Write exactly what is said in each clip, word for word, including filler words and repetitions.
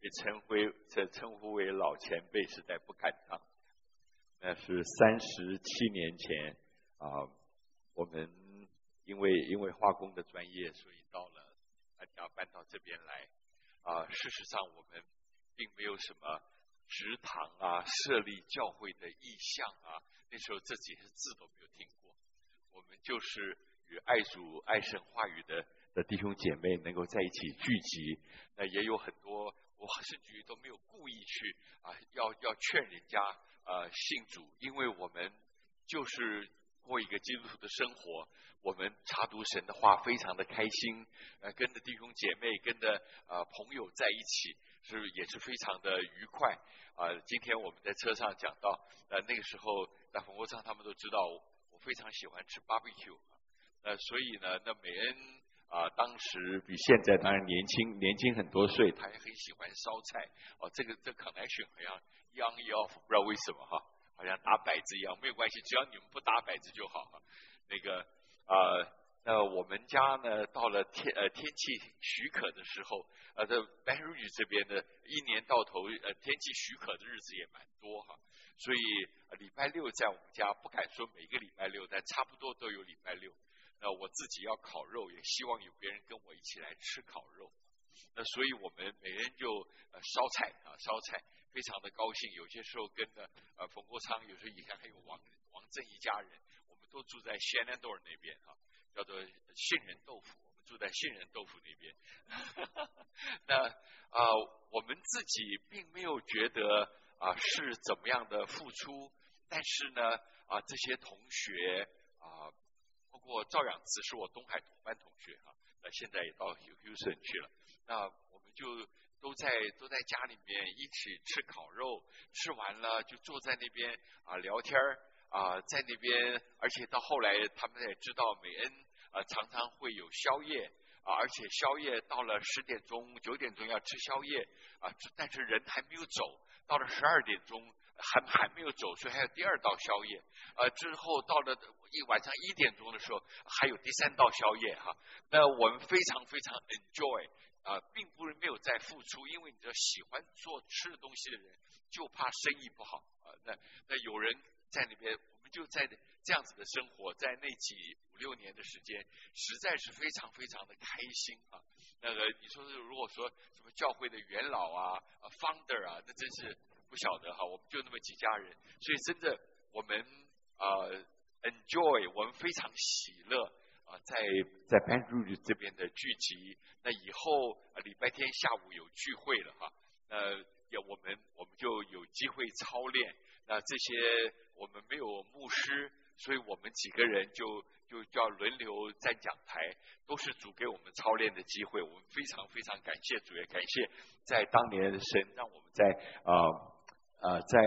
被称为称称呼为老前辈，实在不敢当。那是三十七年前啊、呃，我们因为因为化工的专业，所以到了安家搬到这边来啊、呃。事实上，我们并没有什么植堂啊、设立教会的意向啊，那时候这几个字都没有听过。我们就是与爱主爱神话语的的弟兄姐妹能够在一起聚集，那也有很多我甚至于都没有故意去啊，要要劝人家呃信主，因为我们就是过一个基督徒的生活，我们查读神的话非常的开心，呃，跟着弟兄姐妹、跟着呃朋友在一起，是也是非常的愉快啊、呃。今天我们在车上讲到，呃，那个时候在冯国昌他们都知道我，我非常喜欢吃 barbecue， 呃，所以呢，那美恩啊、呃，当时比现在当然年轻年轻很多岁，他也很喜欢烧菜哦。这个这 connection 好像 young off， 不知道为什么哈。好像打摆子一样，没有关系，只要你们不打摆子就好哈。那个呃，那我们家呢，到了天呃天气许可的时候，呃，在 Baton Rouge 这边的一年到头呃天气许可的日子也蛮多哈，所以、呃、礼拜六在我们家不敢说每个礼拜六，但差不多都有礼拜六。那我自己要烤肉，也希望有别人跟我一起来吃烤肉。那所以我们每人就呃烧菜啊烧菜，非常的高兴。有些时候跟着呃冯国昌，有时候以前还有王王正一家人，我们都住在 Shenandoah 那边啊，叫做杏仁豆腐，我们住在杏仁豆腐那边。那啊、呃，我们自己并没有觉得啊、呃、是怎么样的付出，但是呢啊、呃、这些同学啊、呃，包括赵养慈是我东海同班同学啊，那现在也到 Houston 去了。那我们就都在都在家里面一起吃烤肉，吃完了就坐在那边啊聊天啊，在那边，而且到后来他们也知道美恩啊常常会有宵夜啊，而且宵夜到了十点钟九点钟要吃宵夜啊，但是人还没有走，到了十二点钟还还没有走，所以还有第二道宵夜啊，之后到了一晚上一点钟的时候还有第三道宵夜哈、啊。那我们非常非常 enjoy。啊，并不是没有在付出，因为你知道喜欢做吃的东西的人，就怕生意不好啊。那那有人在那边，我们就在这样子的生活，在那几五六年的时间，实在是非常非常的开心啊。那个你说是如果说什么教会的元老啊、啊 founder 啊，那真是不晓得哈。我们就那么几家人，所以真的我们啊、呃、enjoy， 我们非常喜乐。啊，在在 Baton Rouge 这边的聚集，那以后啊礼拜天下午有聚会了哈，那也我们我们就有机会操练。那这些我们没有牧师，所以我们几个人就就叫轮流站讲台，都是主给我们操练的机会。我们非常非常感谢主，也感谢在当年的神让我们在啊啊、呃呃、在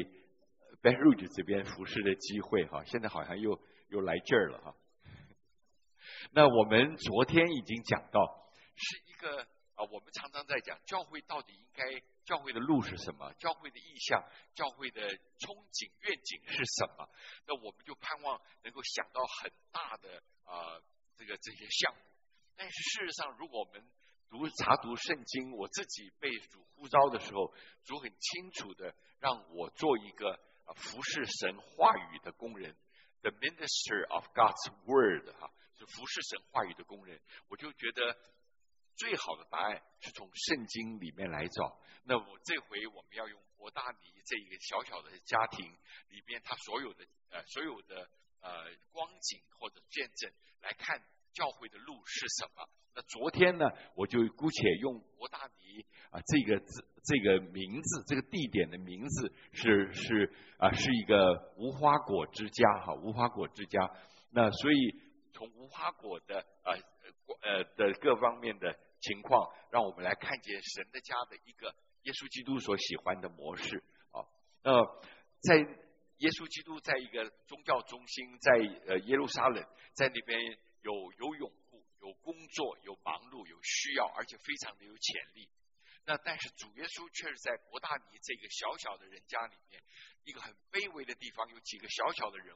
Baton Rouge 这边服侍的机会哈。现在好像又又来劲儿了哈。那我们昨天已经讲到，是一个啊，我们常常在讲教会到底应该教会的路是什么，教会的意向，教会的憧憬愿景是什么？那我们就盼望能够想到很大的啊、呃、这个这些项目。但是事实上，如果我们读查读圣经，我自己被主呼召的时候，主很清楚的让我做一个啊服侍神话语的工人 ，the minister of God's word 哈。是服侍神话语的工人，我就觉得最好的答案是从圣经里面来找。那我这回我们要用伯大尼这一个小小的家庭里面，他所有的呃所有的呃光景或者见证来看教会的路是什么。那昨天呢，我就姑且用伯大尼啊这个字这个名字这个地点的名字是是啊是一个无花果之家哈，无花果之家。那所以。从无花果的呃呃的各方面的情况，让我们来看见神的家的一个耶稣基督所喜欢的模式啊。那在耶稣基督在一个宗教中心，在呃耶路撒冷，在那边有有拥护，有工作，有忙碌，有需要，而且非常的有潜力。那但是主耶稣却是在伯大尼这个小小的人家里面，一个很卑微的地方，有几个小小的人物。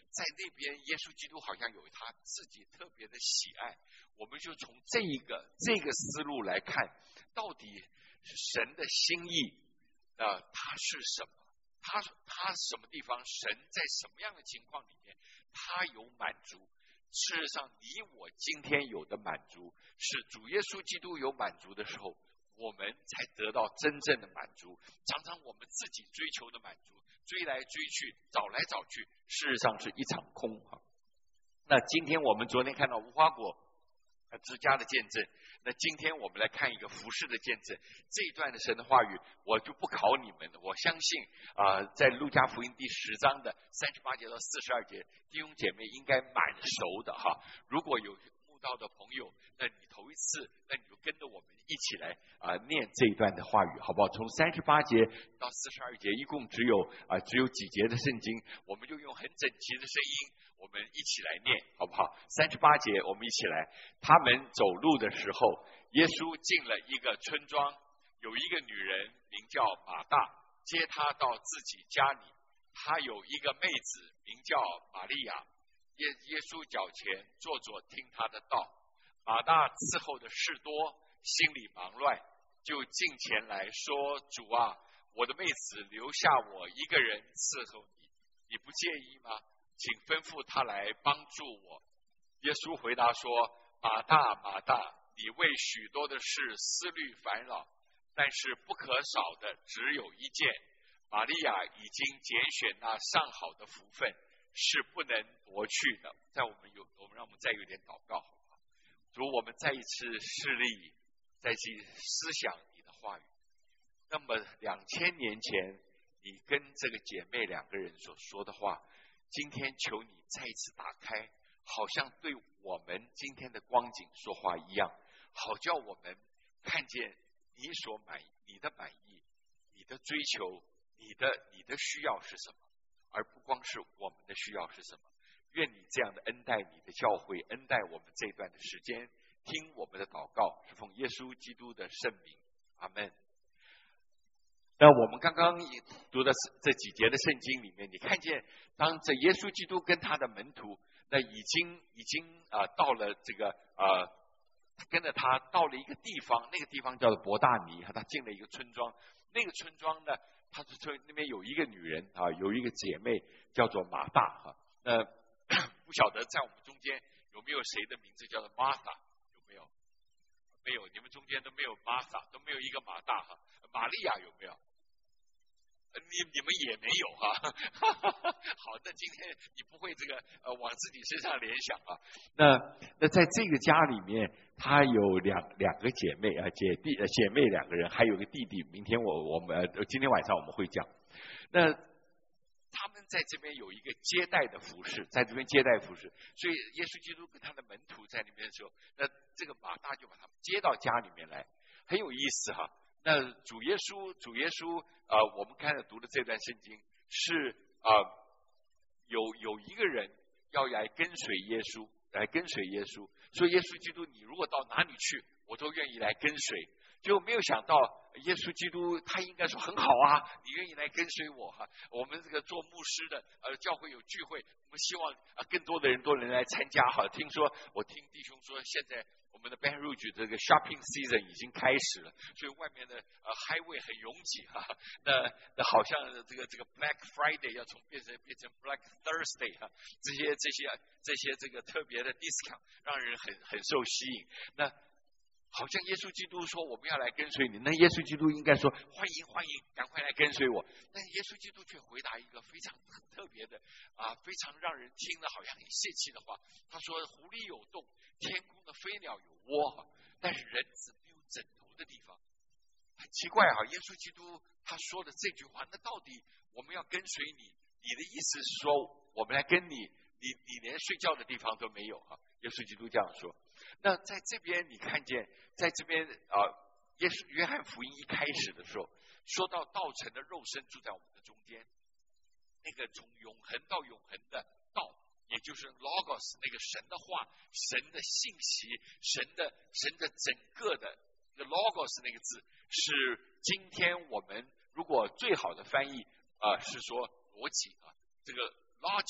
在那边耶稣基督好像有他自己特别的喜爱，我们就从这一个这个思路来看，到底神的心意呃，它是什么？他他什么地方？神在什么样的情况里面，他有满足？事实上，你我今天有的满足，是主耶稣基督有满足的时候，我们才得到真正的满足。常常我们自己追求的满足，追来追去，找来找去，事实上是一场空哈。那今天我们昨天看到无花果之家的见证，那今天我们来看一个服事的见证。这一段的神的话语我就不考你们了，我相信啊、呃，在路加福音第十章的三十八节到四十二节，弟兄姐妹应该蛮熟的哈。如果有慕道的朋友，那你头一次，那你就跟着我们一起来啊、呃、念这一段的话语好不好？从三十八节到四十二节，一共只有啊、呃、只有几节的圣经，我们就用很整齐的声音，我们一起来念好不好？三十八节我们一起来。他们走路的时候，耶稣进了一个村庄，有一个女人名叫马大，接他到自己家里。他有一个妹子名叫玛利亚，耶耶稣脚前坐坐听他的道。马大伺候的事多，心里忙乱，就近前来说：主啊，我的妹子留下我一个人伺候你，你不介意吗？请吩咐他来帮助我。耶稣回答说：马大马大，你为许多的事思虑烦恼，但是不可少的只有一件。玛利亚已经拣选那上好的福分，是不能夺去的。在我们有我们让我们再有点祷告好不好？主，我们再一次示例，再去思想你的话语。那么两千年前你跟这个姐妹两个人所说的话，今天求你再一次打开，好像对我们今天的光景说话一样，好叫我们看见你所满你的满意，你的追求，你的你的需要是什么，而不光是我们的需要是什么。愿你这样的恩待你的教会，恩待我们这段的时间，听我们的祷告，是奉耶稣基督的圣名，阿们。那我们刚刚读的这几节的圣经里面，你看见当这耶稣基督跟他的门徒，那已经已经啊、呃、到了这个呃跟着他到了一个地方，那个地方叫做伯大尼，他进了一个村庄。那个村庄呢，他说那边有一个女人啊，有一个姐妹叫做马大哈。那不晓得在我们中间有没有谁的名字叫做 Martha？ 有没有？没有，你们中间都没有 Martha， 都没有一个马大哈。玛利亚有没有？你你们也没有哈。好，那今天你不会这个呃往自己身上联想啊。那那在这个家里面，她有两两个姐妹啊，姐弟呃姐妹两个人，还有个弟弟。明天我我们呃今天晚上我们会讲。那他们在这边有一个接待的服饰，在这边接待服饰，所以耶稣基督跟他的门徒在里面的时候，那这个马大就把他们接到家里面来，很有意思哈。那主耶稣，主耶稣，呃，我们看了读的这段圣经是啊、呃，有有一个人要来跟随耶稣，来跟随耶稣，所以耶稣基督，你如果到哪里去，我都愿意来跟随。结果没有想到，耶稣基督他应该说很好啊，你愿意来跟随我哈、啊。我们这个做牧师的，呃，教会有聚会，我们希望啊更多的人都能来参加哈。听说我听弟兄说，现在我们的 Baton Rouge 这个 shopping season 已经开始了，所以外面的呃 highway 很拥挤哈、啊。那那好像这个这个 Black Friday 要从变成变成 Black Thursday 哈、啊，这些这些这些这个特别的 discount 让人很很受吸引。那好像耶稣基督说我们要来跟随你，那耶稣基督应该说欢迎欢迎，赶快来跟随我。但耶稣基督却回答一个非常特别的啊，非常让人听了好像很泄气的话。他说：狐狸有洞，天空的飞鸟有窝，但是人子没有枕头的地方。很奇怪啊，耶稣基督他说的这句话，那到底我们要跟随你，你的意思是说我们来跟你，你你连睡觉的地方都没有啊？耶稣基督这样说。那在这边你看见，在这边啊、呃，耶稣约翰福音一开始的时候，说到道成的肉身住在我们的中间，那个从永恒到永恒的道，也就是 Logos 那个神的话、神的信息、神的神的整个的这个 Logos 那个字，是今天我们如果最好的翻译啊、呃、是说逻辑啊，这个 logic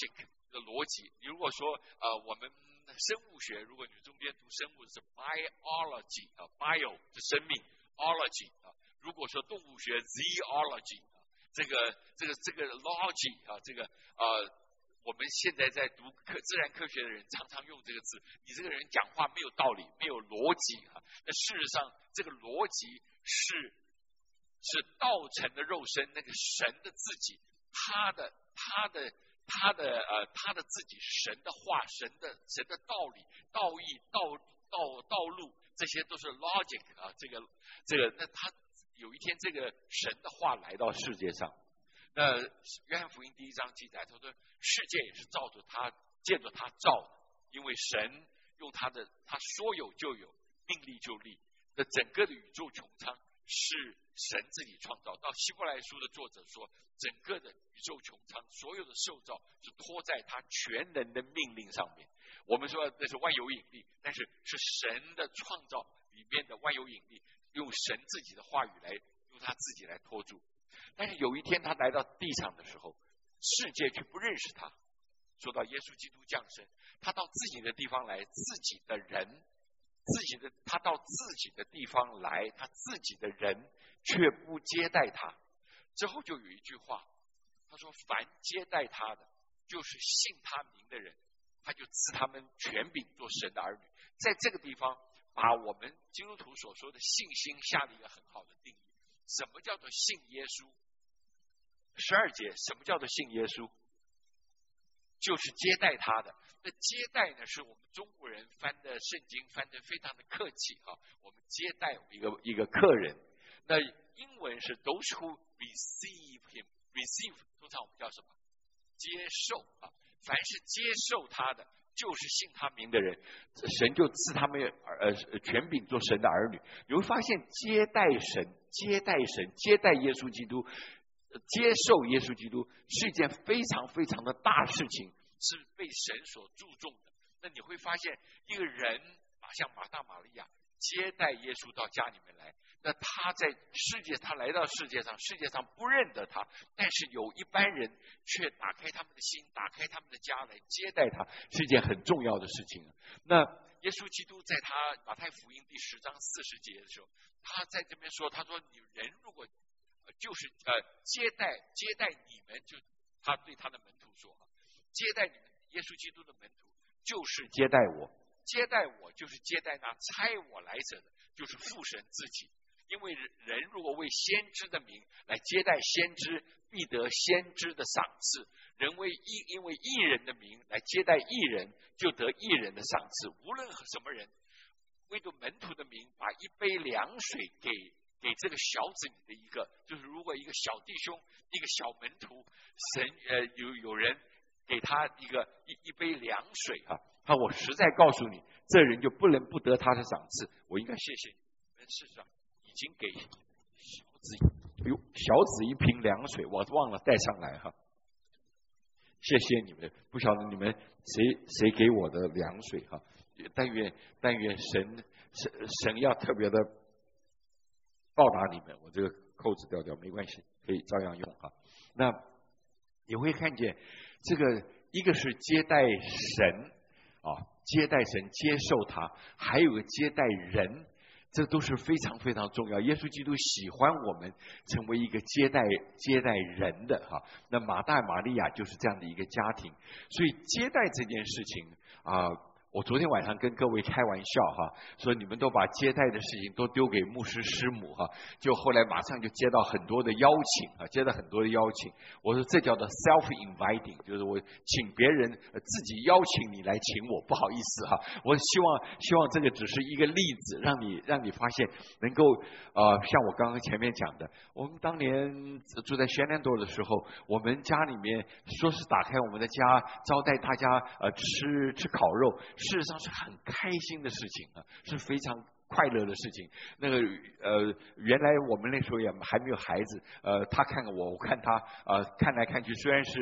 的逻辑。你如果说呃我们生物学，如果你中间读生物是 biology 啊 bio 是生命 ology 啊，如果说动物学 zoology 啊，这个这个这个 logy 啊，这个呃我们现在在读科自然科学的人常常用这个字，你这个人讲话没有道理，没有逻辑啊。那事实上这个逻辑是是道成的肉身，那个神的自己，他的他的他的呃他的自己是神的话，神的神的道理、道义、道道道路，这些都是 logic 啊，这个这个那他有一天这个神的话来到世界上。那约翰福音第一章记载，他说世界也是照着他借着他造的，因为神用他的他说有就有，命立就立。那整个的宇宙穹苍是神自己创造。到希伯来书的作者说，整个的宇宙穹苍所有的受造是托在他全能的命令上面。我们说那是万有引力，但是是神的创造里面的万有引力，用神自己的话语来用他自己来托住。但是有一天他来到地上的时候，世界却不认识他。说到耶稣基督降生，他到自己的地方来，自己的人自己的他到自己的地方来，他自己的人却不接待他。之后就有一句话，他说凡接待他的，就是信他名的人，他就赐他们权柄做神的儿女。在这个地方把我们基督徒所说的信心下了一个很好的定义。什么叫做信耶稣？十二节，什么叫做信耶稣？就是接待他的。那接待呢，是我们中国人翻的圣经翻得非常的客气啊，我们接待一个一个客人。那英文是 those who receive him， receive 通常我们叫什么？接受啊，凡是接受他的，就是信他名的人，神就赐他们呃权柄做神的儿女。你会发现接待神、接待神、接待耶稣基督、接受耶稣基督是一件非常非常的大事情，是被神所注重的。那你会发现一个人像马大马利亚接待耶稣到家里面来，那他在世界他来到世界上，世界上不认得他，但是有一般人却打开他们的心，打开他们的家来接待他，是一件很重要的事情。那耶稣基督在他马太福音第十章四十节的时候，他在这边说，他说你人如果就是呃接待接待你们，就他对他的门徒说，接待你们耶稣基督的门徒就是接待我，接待我就是接待那差我来者的，就是父神自己。因为人如果为先知的名来接待先知，必得先知的赏赐；人为义因为义人的名来接待义人，就得义人的赏赐。无论什么人为着门徒的名，把一杯凉水给给这个小子里的一个，就是如果一个小弟兄、一个小门徒，神呃有有人给他一个一一杯凉水啊，他我实在告诉你，这人就不能不得他的赏赐。我应该谢谢你们，事实上已经给小子，哎呦，小子一瓶凉水，我忘了带上来哈。谢谢你们，不晓得你们谁谁给我的凉水哈。但愿但愿神神神要特别的报答你们。我这个扣子掉掉没关系，可以照样用哈。那你会看见这个一个是接待神啊，接待神接受他，还有个接待人，这都是非常非常重要。耶稣基督喜欢我们成为一个接待接待人的哈。那马大马利亚就是这样的一个家庭，所以接待这件事情啊。我昨天晚上跟各位开玩笑哈，说你们都把接待的事情都丢给牧师师母哈，就后来马上就接到很多的邀请啊，接到很多的邀请。我说这叫做 self inviting， 就是我请别人自己邀请你来请我，不好意思哈。我希望希望这个只是一个例子，让你让你发现能够呃，像我刚刚前面讲的，我们当年住在仙兰多的时候，我们家里面说是打开我们的家招待大家呃吃吃烤肉。事实上是很开心的事情啊，是非常快乐的事情。那个呃，原来我们那时候也还没有孩子，呃，他看我，我看他，呃，看来看去，虽然是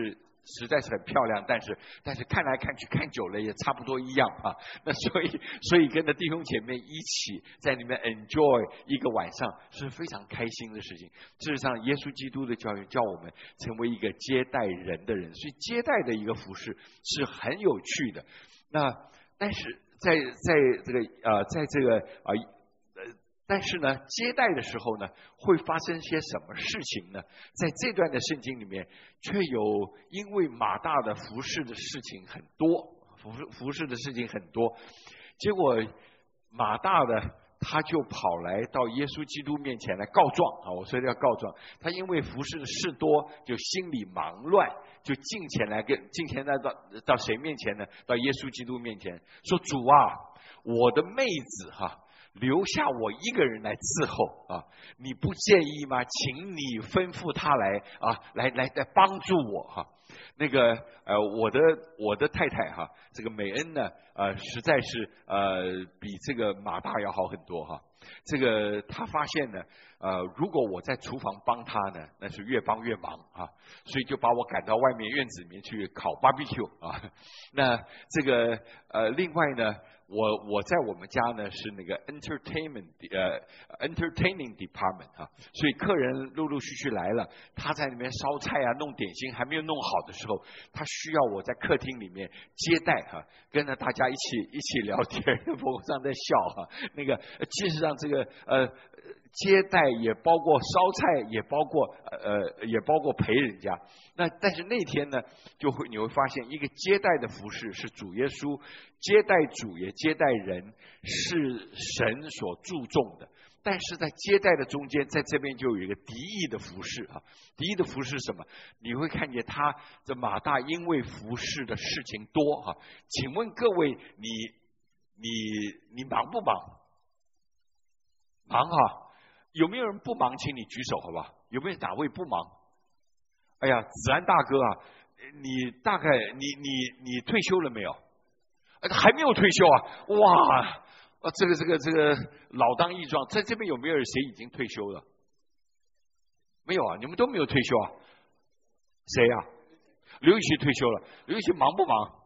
实在是很漂亮，但是但是看来看去看久了也差不多一样啊。那所以所以跟着弟兄姐妹一起在里面 enjoy 一个晚上是非常开心的事情。事实上，耶稣基督的教育叫我们成为一个接待人的人，所以接待的一个服事是很有趣的。那但是在在这个呃在这个啊。呃但是呢，接待的时候呢，会发生些什么事情呢？在这段的圣经里面，却有因为马大的服侍的事情很多，服服侍的事情很多，结果马大的他就跑来到耶稣基督面前来告状啊！我说要告状，他因为服侍的事多，就心里忙乱，就进前来跟进前来到到谁面前呢？到耶稣基督面前说：“主啊，我的妹子哈。”留下我一个人来伺候啊！你不介意吗？请你吩咐他来啊，来来来帮助我哈、啊。那个呃，我的我的太太哈、啊，这个美恩呢，呃，实在是呃比这个马大要好很多哈、啊。这个他发现呢，呃，如果我在厨房帮他呢，那是越帮越忙啊，所以就把我赶到外面院子里面去烤 barbecue 啊。那这个呃，另外呢。我我在我们家呢是那个 entertainment 呃 entertaining department 啊，所以客人陆陆续续来了，他在那边烧菜啊弄点心还没有弄好的时候，他需要我在客厅里面接待哈、啊，跟着大家一起一起聊天，我上在笑哈、啊。那个其实上这个呃接待也包括烧菜，也包括呃也包括陪人家。那但是那天呢，就会你会发现一个接待的服事是主耶稣接待主也接待人，是神所注重的。但是在接待的中间，在这边就有一个敌意的服事啊，敌意的服事是什么？你会看见他这马大因为服事的事情多哈、啊，请问各位，你你你忙不忙？忙哈、啊，有没有人不忙？请你举手好不好？有没有哪位不忙？哎呀，子安大哥啊，你大概你你你退休了没有？还没有退休啊！哇，这个这个这个老当益壮，在这边有没有人谁已经退休了？没有啊，你们都没有退休啊？谁呀、啊？刘禹锡退休了，刘禹锡忙不忙？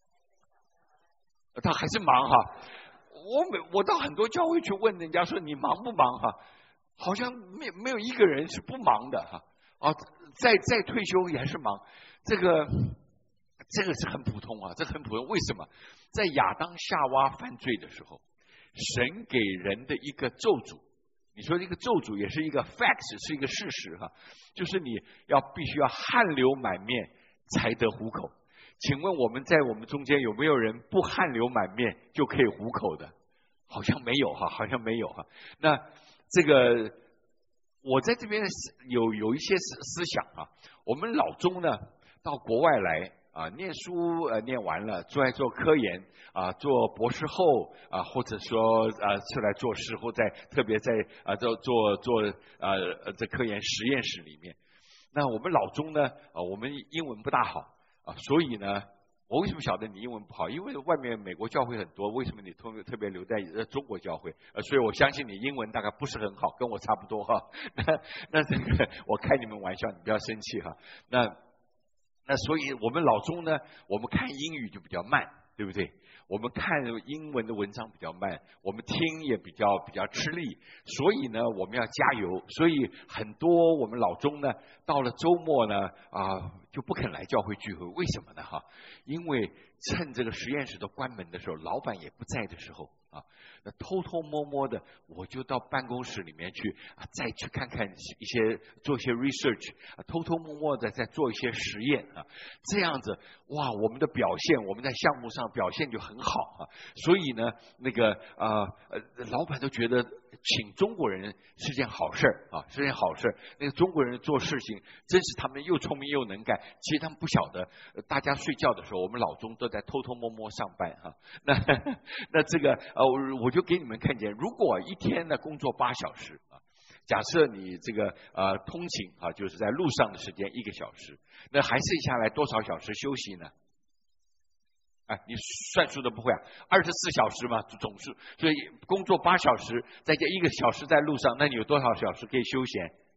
他还是忙哈。我每我到很多教会去问人家说你忙不忙哈？好像没没有一个人是不忙的哈。啊，再再退休也还是忙，这个这个是很普通啊，这很普通。为什么？在亚当夏娃犯罪的时候，神给人的一个咒诅，你说这个咒诅也是一个 fact， 是一个事实哈，就是你要必须要汗流满面才得糊口。请问我们在我们中间有没有人不汗流满面就可以糊口的？好像没有哈，好像没有哈。那这个。我在这边有有一些思思想啊，我们老中呢到国外来啊，念书呃念完了，出来做科研啊，做博士后啊，或者说啊出来做事，或在特别在啊做做做呃在科研实验室里面。那我们老中呢啊，我们英文不大好啊，所以呢。我为什么晓得你英文不好？因为外面美国教会很多，为什么你特别特别留在中国教会？呃，所以我相信你英文大概不是很好，跟我差不多哈。那那这个我开你们玩笑，你不要生气哈。那那所以我们老中呢，我们看英语就比较慢，对不对？我们看英文的文章比较慢，我们听也比较比较吃力，所以呢，我们要加油。所以很多我们老中呢，到了周末呢，啊，就不肯来教会聚会，为什么呢？哈，因为趁这个实验室都关门的时候，老板也不在的时候啊，那偷偷摸摸的，我就到办公室里面去啊，再去看看一些做一些 research 啊，偷偷摸摸的再做一些实验啊，这样子哇，我们的表现，我们在项目上表现就很好啊，所以呢，那个啊呃，老板都觉得请中国人是件好事啊，是件好事。那个中国人做事情真是他们又聪明又能干，其实他们不晓得，大家睡觉的时候，我们老中都在偷偷摸摸上班哈、啊。那那这个呃，我就给你们看见，如果一天呢工作八小时啊，假设你这个呃通勤啊，就是在路上的时间一个小时，那还剩下来多少小时休息呢？哎，你算数都不会啊？二十四小时嘛，总是，所以工作八小时，再加一个小时在路上，那你有多少小时可以休闲？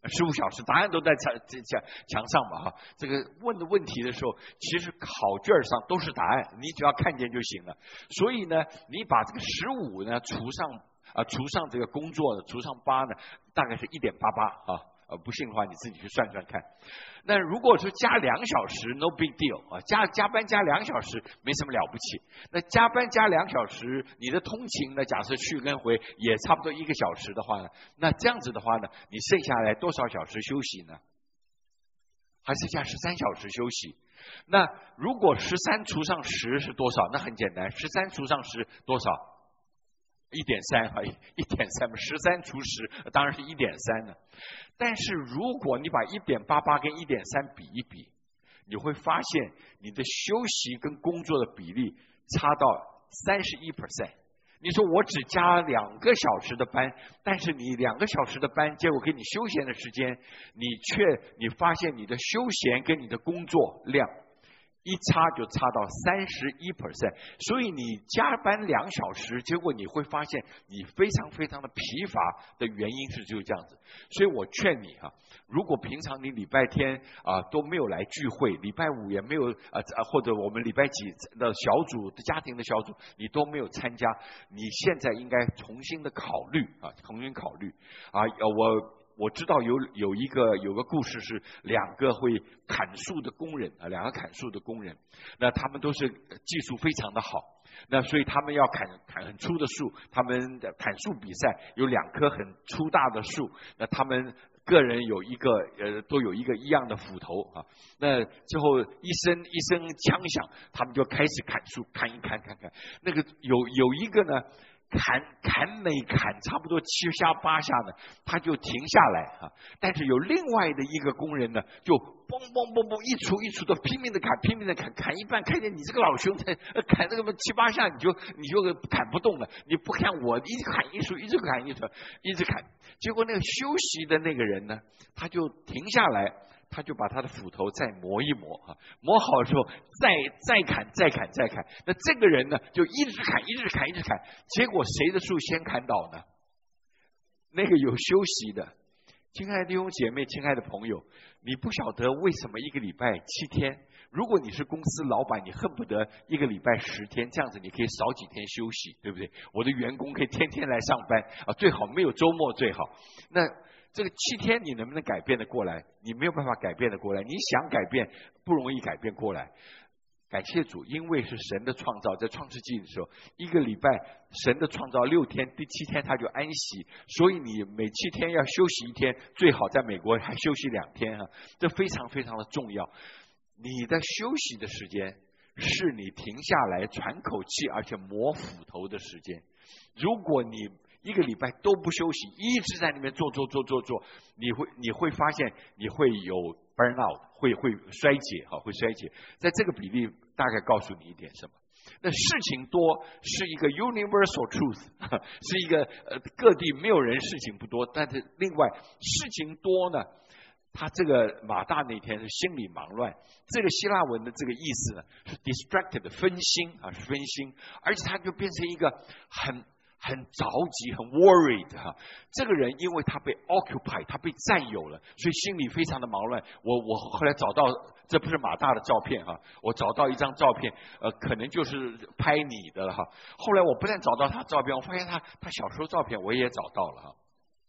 十五小时，答案都在墙墙墙上嘛哈。这个问的问题的时候，其实考卷上都是答案，你只要看见就行了。所以呢，你把这个十五呢除上啊、呃、除上这个工作呢，除上八呢，大概是一点八八啊。呃，不信的话你自己去算算看。那如果说加两小时 ，no big deal 啊，加加班加两小时没什么了不起。那加班加两小时，你的通勤呢，假设去跟回也差不多一个小时的话呢，那这样子的话呢，你剩下来多少小时休息呢？还剩下十三小时休息。那如果十三除上十是多少？那很简单，十三除上十多少？一点三啊，一点三嘛，十三除十当然是一点三了。但是如果你把一点八八跟一点三比一比，你会发现你的休息跟工作的比例差到三十一 percent。你说我只加两个小时的班，但是你两个小时的班，结果给你休闲的时间，你却你发现你的休闲跟你的工作量一差就差到三十一 percent， 所以你加班两小时，结果你会发现你非常非常的疲乏的原因是就是这样子。所以我劝你哈、啊，如果平常你礼拜天啊都没有来聚会，礼拜五也没有啊或者我们礼拜几的小组的家庭的小组你都没有参加，你现在应该重新的考虑啊，重新考虑啊，我。我知道有有一个有个故事是两个会砍树的工人啊，两个砍树的工人，那他们都是技术非常的好，那所以他们要砍砍很粗的树，他们的砍树比赛有两棵很粗大的树，那他们个人有一个呃都有一个一样的斧头啊，那之后一声一声枪响，他们就开始砍树，砍一砍砍砍，那个有有一个呢。砍砍每砍差不多七下八下呢，他就停下来啊。但是有另外的一个工人呢，就嘣嘣嘣嘣一锄一锄的拼命的砍，拼命的砍，砍一半，看见你这个老兄才砍那个七八下，你就你就砍不动了。你不看我一直砍一锄，一直砍一锄，一直砍，结果那个休息的那个人呢，他就停下来。他就把他的斧头再磨一磨啊，磨好之后再再砍再砍再砍，那这个人呢就一直砍一直砍一直砍，结果谁的树先砍倒呢？那个有休息的。亲爱的弟兄姐妹，亲爱的朋友，你不晓得为什么一个礼拜七天，如果你是公司老板，你恨不得一个礼拜十天，这样子你可以少几天休息，对不对？我的员工可以天天来上班啊，最好没有周末最好。那这个七天你能不能改变得过来？你没有办法改变得过来，你想改变不容易改变过来。感谢主，因为是神的创造，在创世纪的时候，一个礼拜神的创造六天，第七天他就安息，所以你每七天要休息一天，最好在美国还休息两天啊，这非常非常的重要。你的休息的时间是你停下来喘口气，而且磨斧头的时间。如果你一个礼拜都不休息，一直在那边做做做做做，你会你会发现你会有 burn out， 会会衰竭哈，会衰竭。在这个比例大概告诉你一点什么？那事情多是一个 universal truth， 是一个呃各地没有人事情不多，但是另外事情多呢，他这个马大那天是心里忙乱，这个希腊文的这个意思呢是 distracted 分心啊，是分心，而且他就变成一个很。很着急，很 worried 哈。这个人因为他被 occupy， 他被占有了，所以心里非常的忙乱。我我后来找到，这不是马大的照片哈，我找到一张照片，呃，可能就是拍你的了哈。后来我不但找到他照片，我发现他他小时候照片我也找到了哈。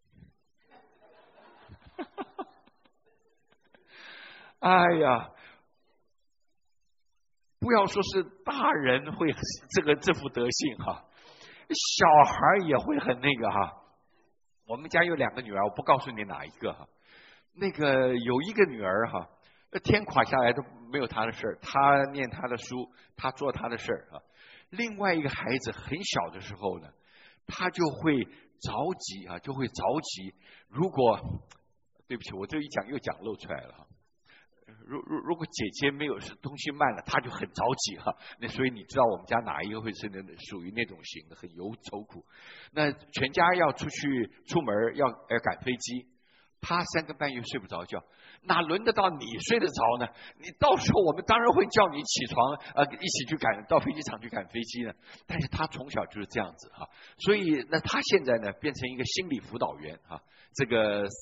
哎呀，不要说是大人会这个这副德性哈。小孩也会很那个哈，我们家有两个女儿，我不告诉你哪一个哈。那个有一个女儿哈，天垮下来都没有她的事儿，她念她的书，她做她的事儿啊。另外一个孩子很小的时候呢，他就会着急啊，就会着急。如果对不起，我这一讲又讲漏出来了哈。如如如果姐姐没有东西慢了，她就很着急哈。那所以你知道我们家哪一个会是那属于那种型的，很忧愁苦。那全家要出去出门要要赶飞机， 他三更半夜睡不着觉，哪轮得到你睡得着呢？你到时候我们当然会叫你起床，呃，一起去赶到飞机场去赶飞机呢。但是他从小就是这样子哈，所以那他现在呢变成一个心理辅导员哈，这个呃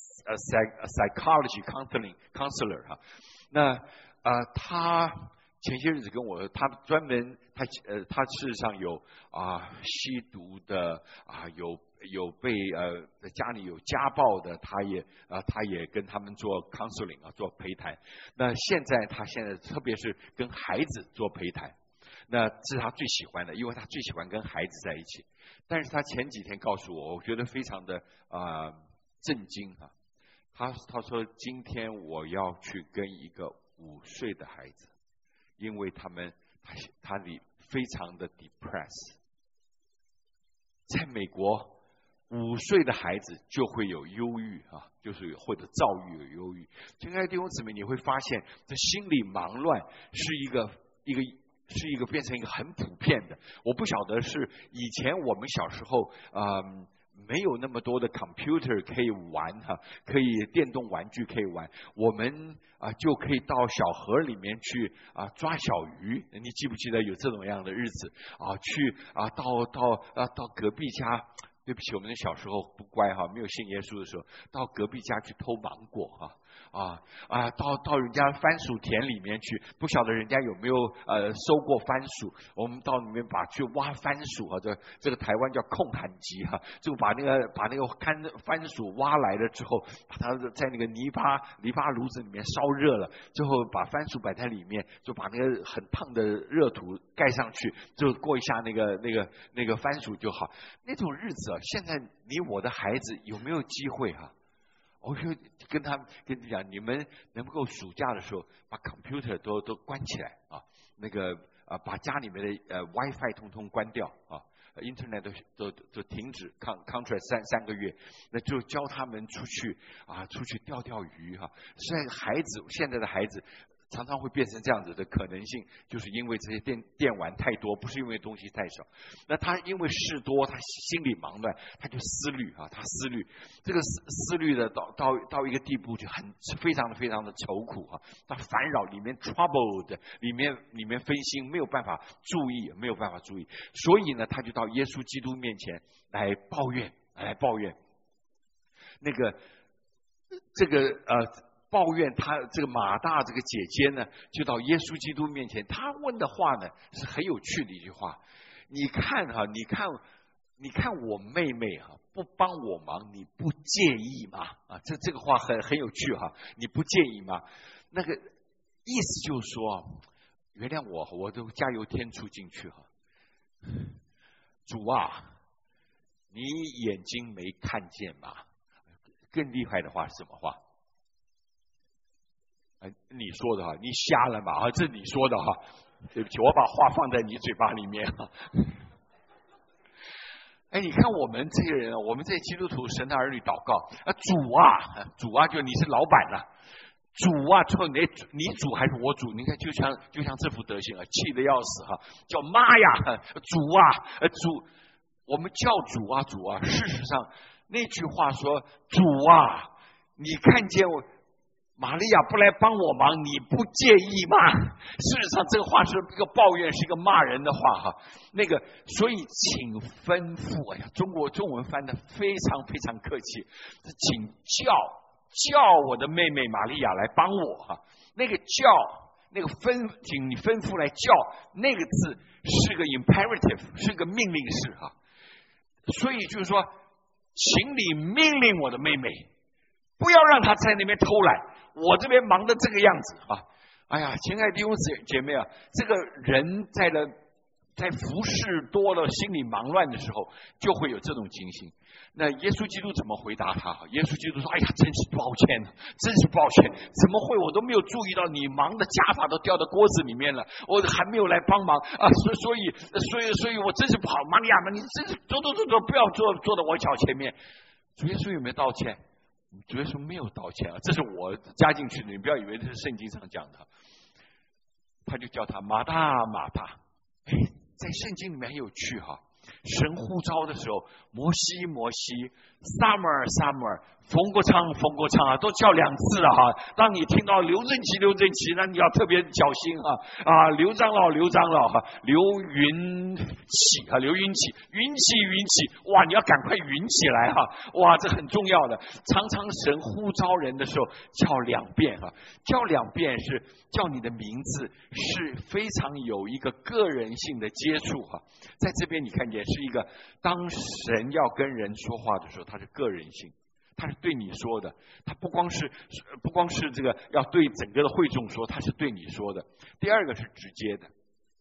psychology counseling counselor 哈，那呃他前些日子跟我，他专门他呃他事实上有啊吸毒的啊有。有被呃家里有家暴的，他也啊、呃、他也跟他们做 counseling 啊，做陪谈。那现在他现在特别是跟孩子做陪谈，那是他最喜欢的，因为他最喜欢跟孩子在一起。但是他前几天告诉我，我觉得非常的啊、呃、震惊啊。他他说今天我要去跟一个五岁的孩子，因为他们他他里非常的 depressed， 在美国。五岁的孩子就会有忧郁啊，就是或者躁郁有忧郁。亲爱的弟兄姊妹，你会发现这心理忙乱是一个一个是一个变成一个很普遍的。我不晓得是以前我们小时候啊、呃、没有那么多的 computer 可以玩哈、啊，可以电动玩具可以玩，我们啊就可以到小河里面去啊抓小鱼。你记不记得有这种样的日子啊？去啊到到啊到隔壁家。对不起，我们的小时候不乖哈，没有信耶稣的时候，到隔壁家去偷芒果哈啊啊，到到人家番薯田里面去，不晓得人家有没有呃收过番薯，我们到里面把去挖番薯哈，这这个台湾叫空喊机哈，就把那个把那个看番薯挖来了之后，把它在那个泥巴泥巴炉子里面烧热了，最后把番薯摆在里面，就把那个很烫的热土盖上去，就过一下那个那个那个番薯就好。那种日子啊，现在你我的孩子有没有机会哈、啊？我就跟他们跟你讲，你们能够暑假的时候把 computer 都都关起来啊，那个啊把家里面的呃 WiFi 通通关掉啊 ，Internet 都都都停止 contract 三三个月，那就教他们出去啊出去钓钓鱼哈、啊。现在孩子现在的孩子。常常会变成这样子的可能性，就是因为这些电电玩太多，不是因为东西太少。那他因为事多，他心里忙乱，他就思虑啊，他思虑这个思思虑的到到到一个地步，就很非常的非常的愁苦啊，他烦扰里面 troubled， 里面里面分心，没有办法注意，没有办法注意，所以呢，他就到耶稣基督面前来抱怨，来抱怨那个这个呃。抱怨他这个马大这个姐姐呢，就到耶稣基督面前，他问的话呢是很有趣的一句话。你看哈、啊，你看，你看我妹妹哈、啊，不帮我忙，你不介意吗？啊，这这个话很很有趣哈、啊，你不介意吗？那个意思就是说，原谅我，我都加油添醋进去哈、啊。主啊，你眼睛没看见吗？更厉害的话是什么话？你说的哈，你瞎了嘛？啊，这是你说的哈，对不起，我把话放在你嘴巴里面哈。哎，你看我们这些人，我们这些基督徒神的儿女祷告啊，主啊，主啊，就你是老板了、啊，主啊，错你你主还是我主？你看，就像就像这副德行啊，气得要死哈，叫妈呀，主啊，主，我们叫主啊，主啊。事实上，那句话说，主啊，你看见我。玛利亚不来帮我忙，你不介意吗？事实上，这个话是一个抱怨，是一个骂人的话哈。那个，所以请吩咐。哎呀，中国中文翻的非常非常客气，请叫叫我的妹妹玛利亚来帮我哈。那个叫，那个吩，请你吩咐来叫，那个字是个 imperative， 是个命令式哈。所以就是说，请你命令我的妹妹，不要让她在那边偷懒。我这边忙的这个样子啊，哎呀，亲爱的弟兄姐妹啊，这个人在了在服侍多了，心里忙乱的时候，就会有这种情形。那耶稣基督怎么回答他？耶稣基督说：“哎呀，真是抱歉，真是抱歉，怎么会？我都没有注意到你忙的假发都掉到锅子里面了，我还没有来帮忙啊！所以，所以，所以，所以我真是不好，玛利亚嘛，你真是走走走走，不要坐坐到我脚前面。”主耶稣有没有道歉？主耶稣没有道歉啊，这是我加进去的，你不要以为这是圣经上讲的。他就叫他马大马大，哎，在圣经里面很有趣哈。神呼召的时候，摩西摩西 ，Summer Summer， 冯国昌，冯国昌啊，都叫两次了哈。当你听到刘正奇，刘正奇，那你要特别小心啊啊！刘长老，刘长老哈，刘云起啊，刘云起，云起，云起，哇，你要赶快云起来哈！哇，这很重要的。常常神呼召人的时候，叫两遍哈，叫两遍是叫你的名字，是非常有一个个人性的接触哈。在这边你看见是一个，当神要跟人说话的时候，他是个人性。他是对你说的，他不光是不光是这个要对整个的会众说，他是对你说的。第二个是直接的，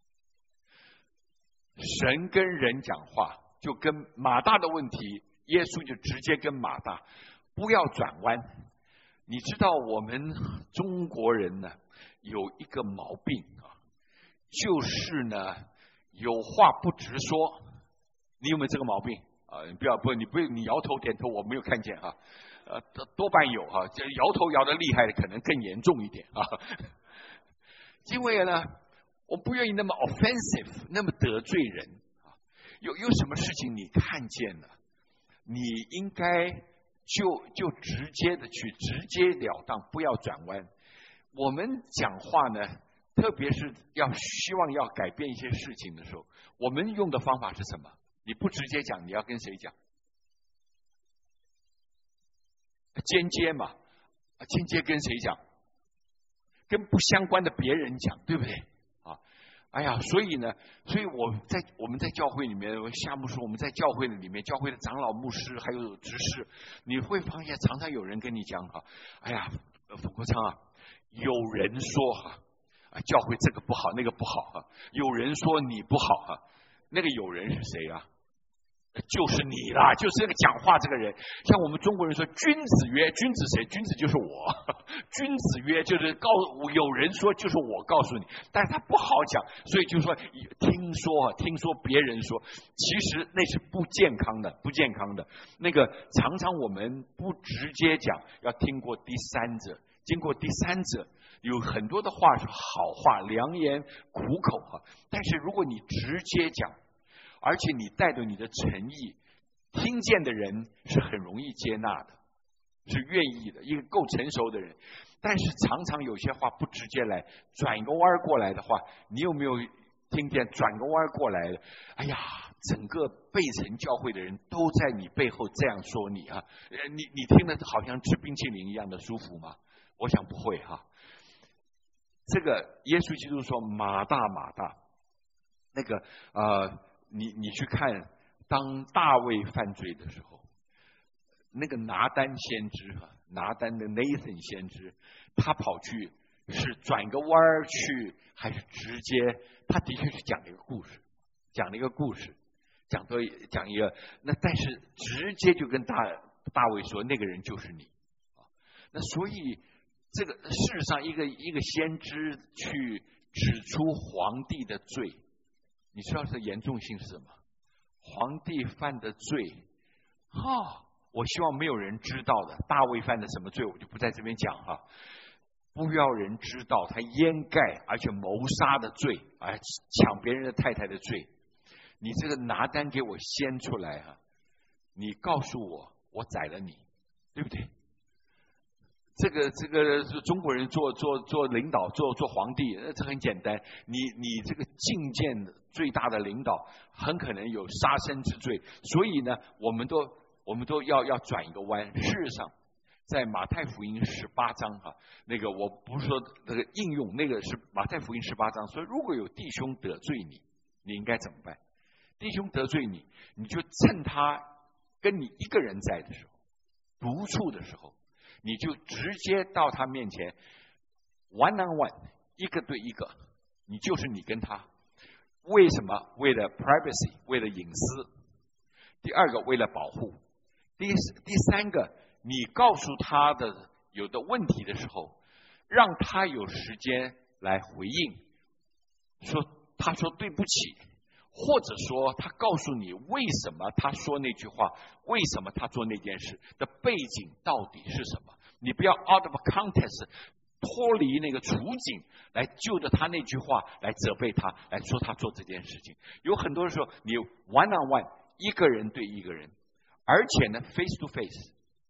神跟人讲话，就跟马大的问题，耶稣就直接跟马大，不要转弯。你知道我们中国人呢有一个毛病啊，就是呢有话不直说。你有没有这个毛病？啊，你不要不，你不你摇头点头，我没有看见哈，呃，多半有哈，这摇头摇得厉害的可能更严重一点啊。因为呢，我不愿意那么 offensive， 那么得罪人啊。有有什么事情你看见了，你应该就就直接的去直截了当，不要转弯。我们讲话呢，特别是要希望要改变一些事情的时候，我们用的方法是什么？你不直接讲，你要跟谁讲？间接嘛，间接跟谁讲？跟不相关的别人讲，对不对？啊，哎呀，所以呢，所以我在我们在教会里面，夏牧师，我们在教会里面，教会的长老、牧师还有执事，你会发现常常有人跟你讲哈，哎呀，冯国昌啊，有人说哈，啊，教会这个不好，那个不好哈，有人说你不好哈，那个有人是谁啊？就是你啦，就是那个讲话这个人。像我们中国人说君子曰，君子谁？君子就是我。君子曰就是告有人说就是我告诉你，但是他不好讲，所以就说听说听说别人说，其实那是不健康的，不健康的。那个常常我们不直接讲，要听过第三者，经过第三者。有很多的话是好话，良言苦口哈，但是如果你直接讲，而且你带着你的诚意，听见的人是很容易接纳的，是愿意的，一个够成熟的人。但是常常有些话不直接来，转一个弯过来的话，你有没有听见转个弯过来的？哎呀，整个背城教会的人都在你背后这样说你啊，你你听得好像吃冰淇淋一样的舒服吗？我想不会哈。这个耶稣基督说马大马大，那个呃。你你去看，当大卫犯罪的时候，那个拿单先知哈，拿单的 Nathan 先知，他跑去是转个弯去，还是直接？他的确是讲了一个故事，讲了一个故事，讲到讲一个，那但是直接就跟大大卫说，那个人就是你啊。那所以这个事实上，一个一个先知去指出皇帝的罪。你知道这严重性是什么？皇帝犯的罪，哈、哦，我希望没有人知道的。大卫犯的什么罪，我就不在这边讲哈，不要人知道他掩盖而且谋杀的罪，啊，抢别人的太太的罪。你这个拿单给我掀出来哈，你告诉我，我宰了你，对不对？这个这个中国人做做做领导做做皇帝，这很简单。你你这个觐见最大的领导，很可能有杀身之罪。所以呢，我们都我们都要要转一个弯。事实上，在马太福音十八章哈，那个我不是说那个应用，那个是马太福音十八章。所以如果有弟兄得罪你，你应该怎么办？弟兄得罪你，你就趁他跟你一个人在的时候，独处的时候。你就直接到他面前 one on one 一个对一个，你就是你跟他。为什么？为了 privacy， 为了隐私。第二个，为了保护。第第三个，你告诉他的有的问题的时候，让他有时间来回应，说他说对不起，或者说他告诉你为什么他说那句话，为什么他做那件事的背景到底是什么。你不要 out of context 脱离那个处境来就着他那句话来责备他，来说他做这件事情。有很多时候你 one on one 一个人对一个人，而且呢 face to face，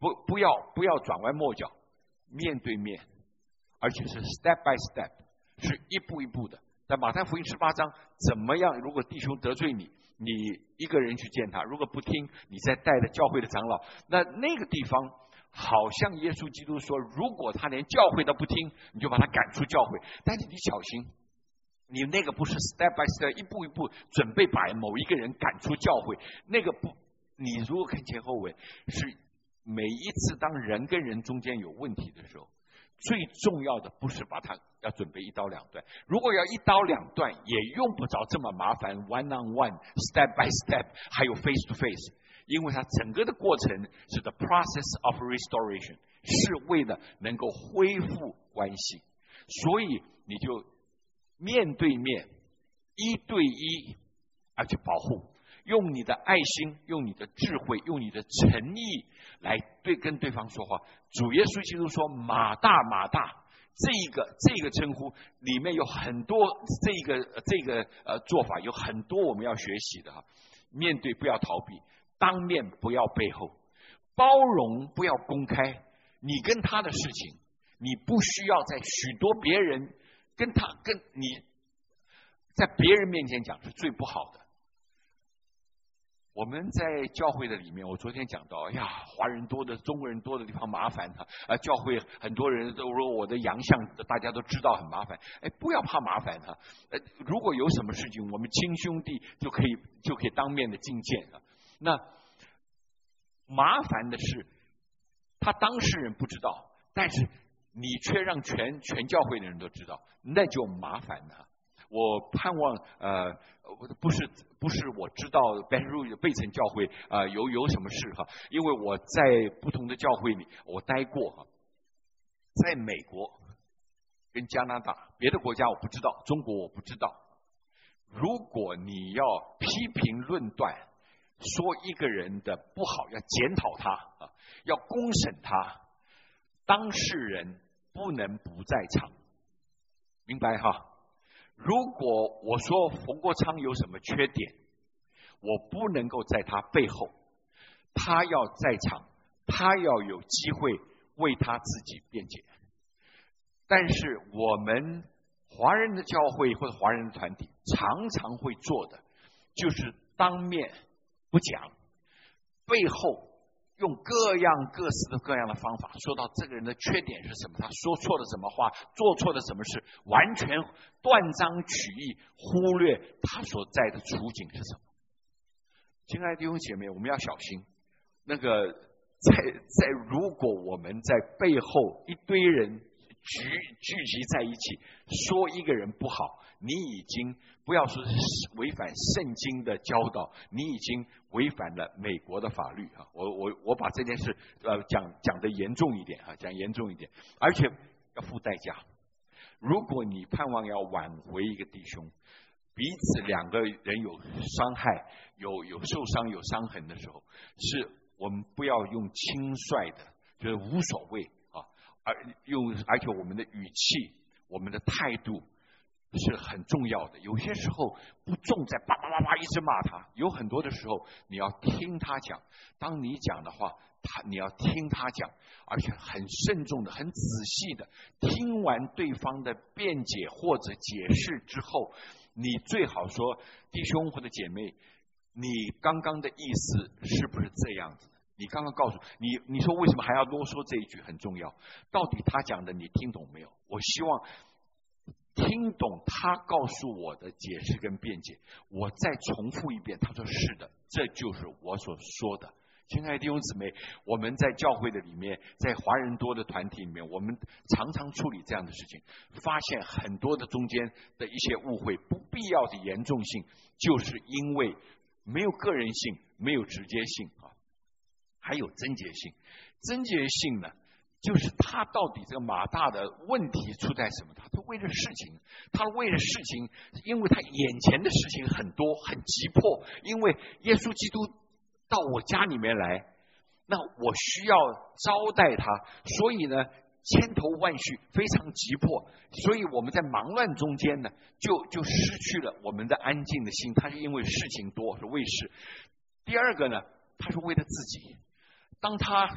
不不要不要转弯抹角，面对面，而且是 step by step， 是一步一步的。在马太福音十八章，怎么样？如果弟兄得罪你，你一个人去见他，如果不听，你再带着教会的长老，那那个地方好像耶稣基督说，如果他连教会都不听，你就把他赶出教会。但是你小心，你那个不是 step by step， 一步一步准备把某一个人赶出教会，那个不，你如果看前后文，是每一次当人跟人中间有问题的时候，最重要的不是把它要准备一刀两断，如果要一刀两断，也用不着这么麻烦 one on one step by step， 还有 face to face， 因为它整个的过程是 the process of restoration， 是为了能够恢复关系，所以你就面对面一对一而且保护，用你的爱心，用你的智慧，用你的诚意来对跟对方说话。主耶稣基督说马大马大，这个这个称呼里面有很多这个这个呃做法，有很多我们要学习的哈。面对不要逃避，当面不要背后，包容不要公开，你跟他的事情，你不需要在许多别人跟他跟你在别人面前讲是最不好的。我们在教会的里面，我昨天讲到，哎呀，华人多的、中国人多的地方麻烦哈，啊，教会很多人都说我的洋相，大家都知道很麻烦。哎，不要怕麻烦哈，呃，如果有什么事情，我们亲兄弟就可以就可以当面的觐见啊。那麻烦的是，他当事人不知道，但是你却让全全教会的人都知道，那就麻烦了。我盼望呃不是不是我知道贝鲁贝城教会啊、呃、有有什么事哈，因为我在不同的教会里我待过哈，在美国跟加拿大别的国家我不知道，中国我不知道。如果你要批评论断，说一个人的不好，要检讨他啊，要公审他，当事人不能不在场，明白哈？如果我说冯国昌有什么缺点，我不能够在他背后，他要在场，他要有机会为他自己辩解。但是我们华人的教会或者华人的团体常常会做的，就是当面不讲，背后用各样各式的各样的方法说到这个人的缺点是什么，他说错了什么话，做错了什么事，完全断章取义，忽略他所在的处境是什么。亲爱的弟兄姐妹，我们要小心，那个在在如果我们在背后一堆人聚聚集在一起说一个人不好，你已经不要说违反圣经的教导，你已经违反了美国的法律啊！我我我把这件事呃讲讲的严重一点啊，讲严重一点，而且要付代价。如果你盼望要挽回一个弟兄，彼此两个人有伤害、有有受伤、有伤痕的时候，是我们不要用轻率的，就是无所谓啊，而用而且我们的语气、我们的态度是很重要的。有些时候不重在叭叭叭叭一直骂他，有很多的时候你要听他讲，当你讲的话，他你要听他讲，而且很慎重的、很仔细的听完对方的辩解或者解释之后，你最好说，弟兄或者姐妹，你刚刚的意思是不是这样子？你刚刚告诉你，你说为什么还要啰嗦这一句很重要？到底他讲的你听懂没有？我希望听懂他告诉我的解释跟辩解，我再重复一遍。他说是的，这就是我所说的。亲爱的弟兄姊妹，我们在教会的里面，在华人多的团体里面，我们常常处理这样的事情，发现很多的中间的一些误会，不必要的严重性，就是因为没有个人性，没有直接性啊，还有贞洁性。贞洁性呢，就是他到底这个马大的问题出在什么？他为了事情，他为了事情，因为他眼前的事情很多，很急迫，因为耶稣基督到我家里面来，那我需要招待他，所以呢千头万绪，非常急迫，所以我们在忙乱中间呢，就就失去了我们的安静的心。他是因为事情多，是为事。第二个呢，他是为了自己。当他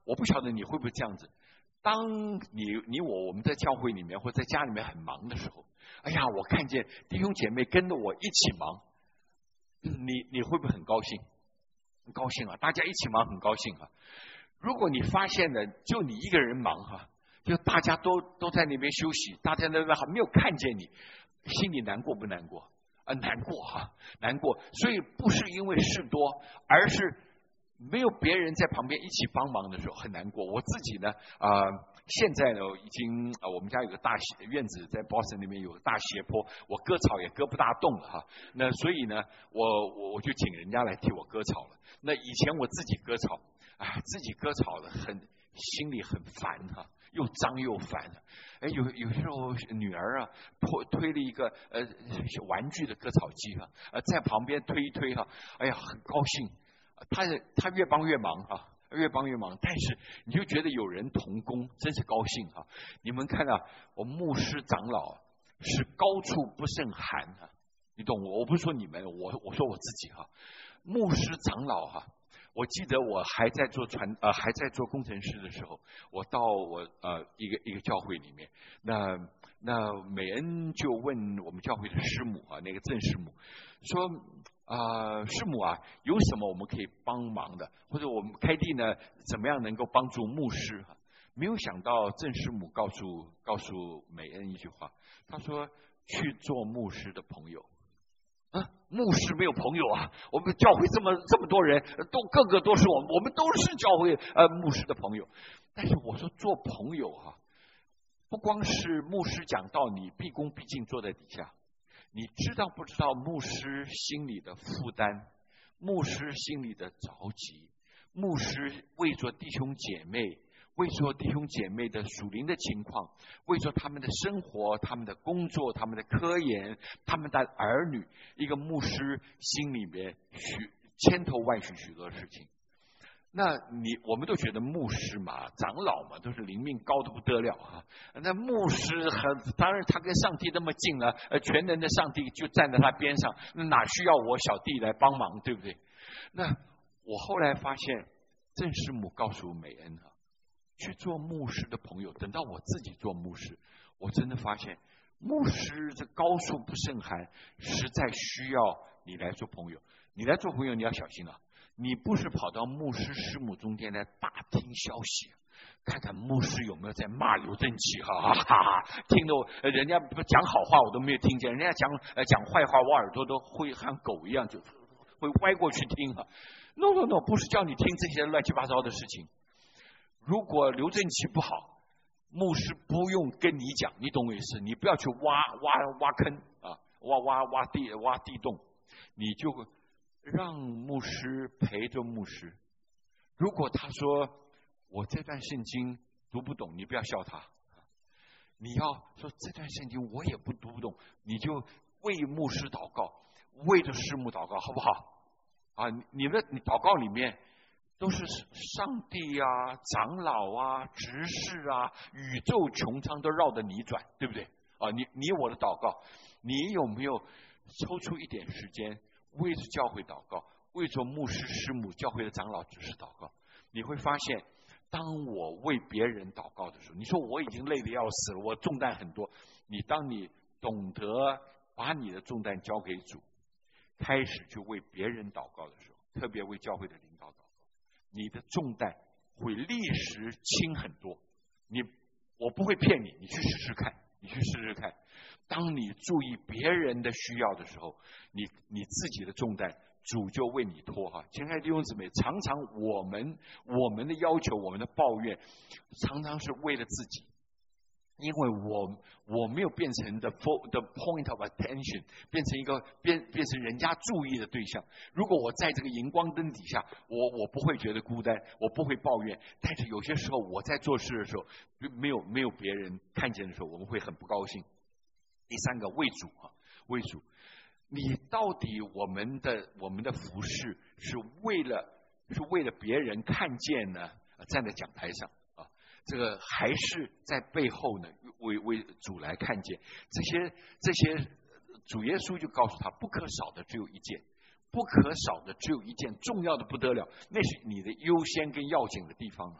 我不晓得你会不会这样子。当你你我我们在教会里面或在家里面很忙的时候，哎呀，我看见弟兄姐妹跟着我一起忙，你你会不会很高兴？很高兴啊！大家一起忙，很高兴啊！如果你发现了，就你一个人忙哈、啊，就大家都都在那边休息，大家那边还没有看见你，心里难过不难过？啊，难过哈、啊，难过。所以不是因为事多，而是没有别人在旁边一起帮忙的时候很难过。我自己呢，啊、呃，现在呢已经啊、呃，我们家有个大院子，在 Boston 那边有个大斜坡，我割草也割不大动了哈。那所以呢，我我我就请人家来替我割草了。那以前我自己割草，啊，自己割草的很心里很烦哈、啊，又脏又烦。哎，有有时候女儿啊推推了一个呃玩具的割草机哈、啊，呃在旁边推一推哈、啊，哎呀很高兴。他他越帮越忙哈、啊，越帮越忙，但是你就觉得有人同工，真是高兴哈、啊。你们看啊，我牧师长老是高处不胜寒啊，你懂我？我不是说你们，我我说我自己哈、啊。牧师长老哈、啊，我记得我还在做传呃还在做工程师的时候，我到我呃一个一个教会里面，那那美恩就问我们教会的师母啊，那个郑师母说。啊、呃，师母啊，有什么我们可以帮忙的？或者我们开地呢，怎么样能够帮助牧师？哈，没有想到郑师母告诉告诉美恩一句话，她说去做牧师的朋友。啊，牧师没有朋友啊！我们教会这么这么多人，都个个都是我们，我们都是教会呃牧师的朋友。但是我说做朋友哈、啊，不光是牧师讲道，你毕恭毕敬坐在底下。你知道不知道牧师心里的负担，牧师心里的着急，牧师为着弟兄姐妹，为着弟兄姐妹的属灵的情况，为着他们的生活，他们的工作，他们的科研，他们的儿女，一个牧师心里面许千头万绪许多事情。那你我们都觉得牧师嘛，长老嘛，都是灵命高的不得了啊。那牧师很当然他跟上帝那么近了，呃，全能的上帝就站在他边上，哪需要我小弟来帮忙，对不对？那我后来发现，郑师母告诉美恩啊，去做牧师的朋友。等到我自己做牧师，我真的发现牧师这高处不胜寒，实在需要你来做朋友。你来做朋友，你要小心啊。你不是跑到牧师师母中间来打听消息，看看牧师有没有在骂刘正奇，哈哈哈哈！听得我人家讲好话我都没有听见，人家讲呃讲坏话，我耳朵都会像狗一样就会歪过去听啊。No no no， 不是叫你听这些乱七八糟的事情。如果刘正奇不好，牧师不用跟你讲，你懂我意思？你不要去挖挖挖坑啊，挖挖挖地挖地洞，你就会。让牧师陪着牧师。如果他说我这段圣经读不懂，你不要笑他。你要说这段圣经我也不读不懂，你就为牧师祷告，为着师母祷告，好不好？啊，你的你祷告里面都是上帝啊、长老啊、执事啊、宇宙穹苍都绕着你转，对不对？啊，你你我的祷告，你有没有抽出一点时间？为着教会祷告，为着牧师师母教会的长老指示祷告，你会发现当我为别人祷告的时候，你说我已经累得要死了，我重担很多，你当你懂得把你的重担交给主，开始去为别人祷告的时候，特别为教会的领导祷告，你的重担会立时轻很多。你我不会骗你，你去试试看，你去试试看。当你注意别人的需要的时候，你你自己的重担主就为你拖哈。亲爱的弟兄姊妹，常常我们我们的要求，我们的抱怨，常常是为了自己，因为我我没有变成的 the point of attention， 变成一个变变成人家注意的对象。如果我在这个荧光灯底下，我我不会觉得孤单，我不会抱怨。但是有些时候我在做事的时候，没有没有别人看见的时候，我们会很不高兴。第三个，为主啊，为主，你到底我们的我们的服事是为了是为了别人看见呢？站在讲台上啊，这个还是在背后呢？为为主来看见这些这些，主耶稣就告诉他，不可少的只有一件，不可少的只有一件，重要的不得了，那是你的优先跟要紧的地方哈。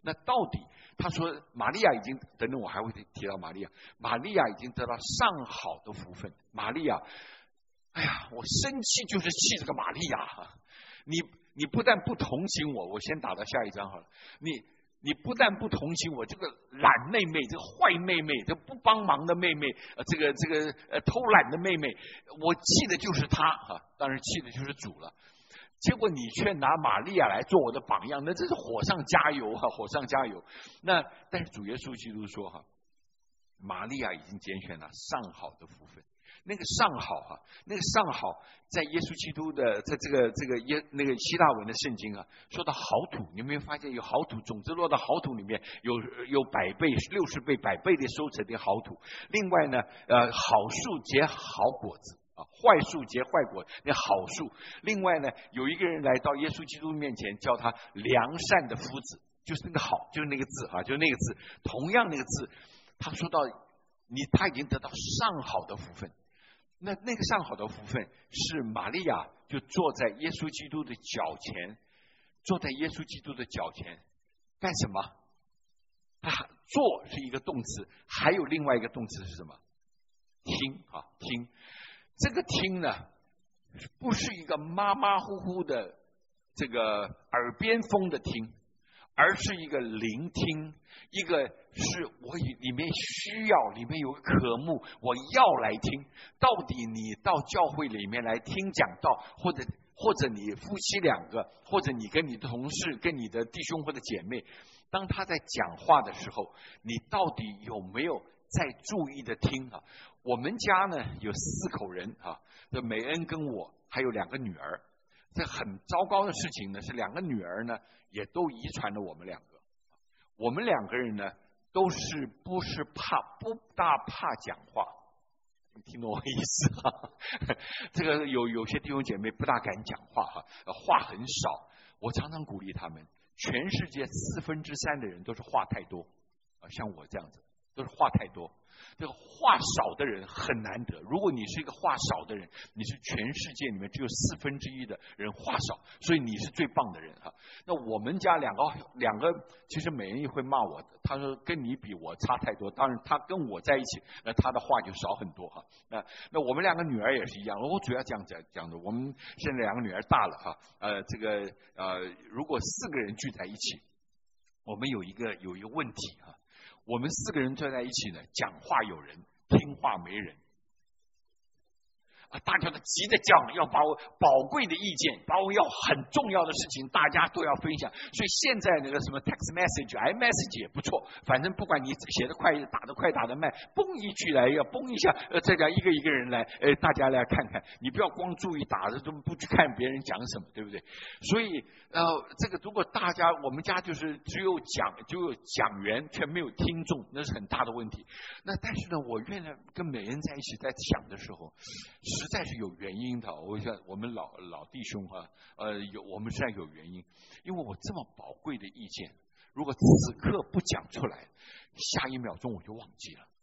那到底他说玛利亚已经等等，我还会提到玛利亚，玛利亚已经得到上好的福分。玛利亚，哎呀，我生气就是气这个玛利亚，你你不但不同情我，我先打到下一章好了，你。你不但不同情我这个懒妹妹，这个坏妹妹，这不帮忙的妹妹，呃，这个这个呃偷懒的妹妹，我气的就是她啊，当然气的就是主了。结果你却拿玛利亚来做我的榜样，那真是火上加油哈，火上加油。那但是主耶稣基督说哈，玛利亚已经拣选了上好的福分。那个上好哈、啊，那个上好，在耶稣基督的在这个这个耶那个希腊文的圣经啊，说到好土，你有没有发现有好土，种子落到好土里面，有有百倍、六十倍、百倍的收成的好土。另外呢，呃，好树结好果子啊，坏树结坏果，那好树。另外呢，有一个人来到耶稣基督面前，叫他良善的夫子，就是那个好，就是那个字啊，就是那个字，同样那个字，他说到你，他已经得到上好的福分。那那个上好的福分是玛利亚就坐在耶稣基督的脚前，坐在耶稣基督的脚前干什么？他坐是一个动词，还有另外一个动词是什么？听啊，听。这个听呢，不是一个马马虎虎的这个耳边风的听，而是一个聆听，一个是我里面需要，里面有渴慕，我要来听。到底你到教会里面来听讲道，或者或者你夫妻两个，或者你跟你的同事、跟你的弟兄或者姐妹，当他在讲话的时候，你到底有没有在注意的听啊？我们家呢有四口人啊，这美恩跟我还有两个女儿。这很糟糕的事情呢，是两个女儿呢也都遗传了我们两个。我们两个人呢都是不是怕不大怕讲话，你听懂我意思哈？这个有有些弟兄姐妹不大敢讲话哈，话很少。我常常鼓励他们，全世界四分之三的人都是话太多啊，像我这样子都是话太多。这个话少的人很难得，如果你是一个话少的人，你是全世界里面只有四分之一的人话少，所以你是最棒的人哈。那我们家两个两个，其实美人也会骂我的，他说跟你比我差太多，当然他跟我在一起，那他的话就少很多哈。那那我们两个女儿也是一样，我主要这样讲讲的。我们现在两个女儿大了哈，呃，这个呃，如果四个人聚在一起，我们有一个有一个问题哈。我们四个人坐在一起呢，讲话有人，听话没人。啊，大家都急着讲，要把我宝贵的意见，把我要很重要的事情，大家都要分享。所以现在那个什么 text message、iMessage 也不错，反正不管你写得快、打得快、打得慢，嘣一句来，要嘣一下，呃，这样一个一个人来，呃，大家来看看。你不要光注意打着，都不去看别人讲什么，对不对？所以，呃，这个如果大家我们家就是只有讲，只有讲员却没有听众，那是很大的问题。那但是呢，我原来跟美人在一起在讲的时候，实在是有原因的。我想我们老老弟兄啊，呃，有我们实在有原因，因为我这么宝贵的意见，如果此刻不讲出来，下一秒钟我就忘记了。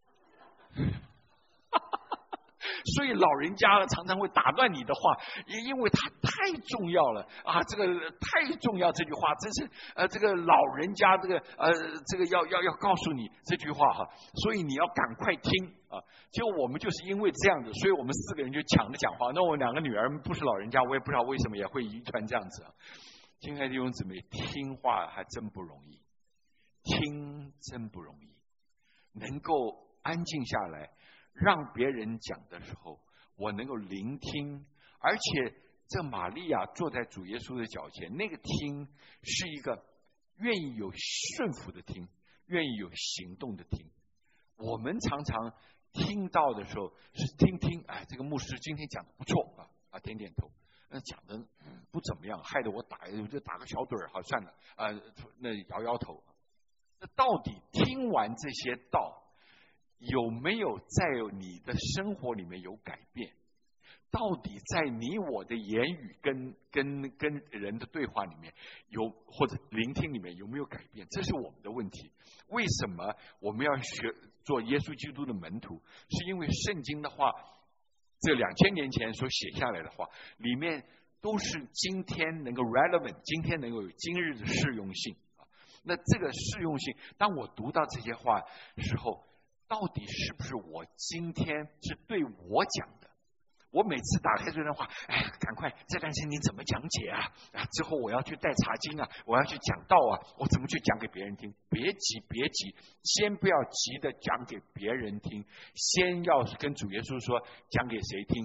所以老人家常常会打断你的话，也因为它太重要了啊！这个太重要，这句话真是呃，这个老人家这个呃，这个要要要告诉你这句话哈，所以你要赶快听啊！结果我们就是因为这样子，所以我们四个人就抢着讲话。那我两个女儿不是老人家，我也不知道为什么也会遗传这样子啊。亲爱的弟兄姊妹，听话还真不容易，听真不容易，能够安静下来。让别人讲的时候，我能够聆听，而且这玛利亚坐在主耶稣的脚前，那个听是一个愿意有顺服的听，愿意有行动的听。我们常常听到的时候是听听，哎，这个牧师今天讲的不错啊啊，点点头。那讲的不怎么样，害得我打我就打个小盹儿，好算了啊，那摇摇头。那到底听完这些道？有没有在你的生活里面有改变？到底在你我的言语跟跟跟人的对话里面有，或者聆听里面有没有改变？这是我们的问题。为什么我们要学做耶稣基督的门徒？是因为圣经的话，这两千年前所写下来的话，里面都是今天能够 relevant， 今天能够有今日的适用性。 那这个适用性，当我读到这些话时候，到底是不是我今天是对我讲的？我每次打开这段话，哎，赶快这段圣经怎么讲解啊？啊，之后我要去带查经啊，我要去讲道啊，我怎么去讲给别人听？别急，别急，先不要急的讲给别人听，先要跟主耶稣说，讲给谁听？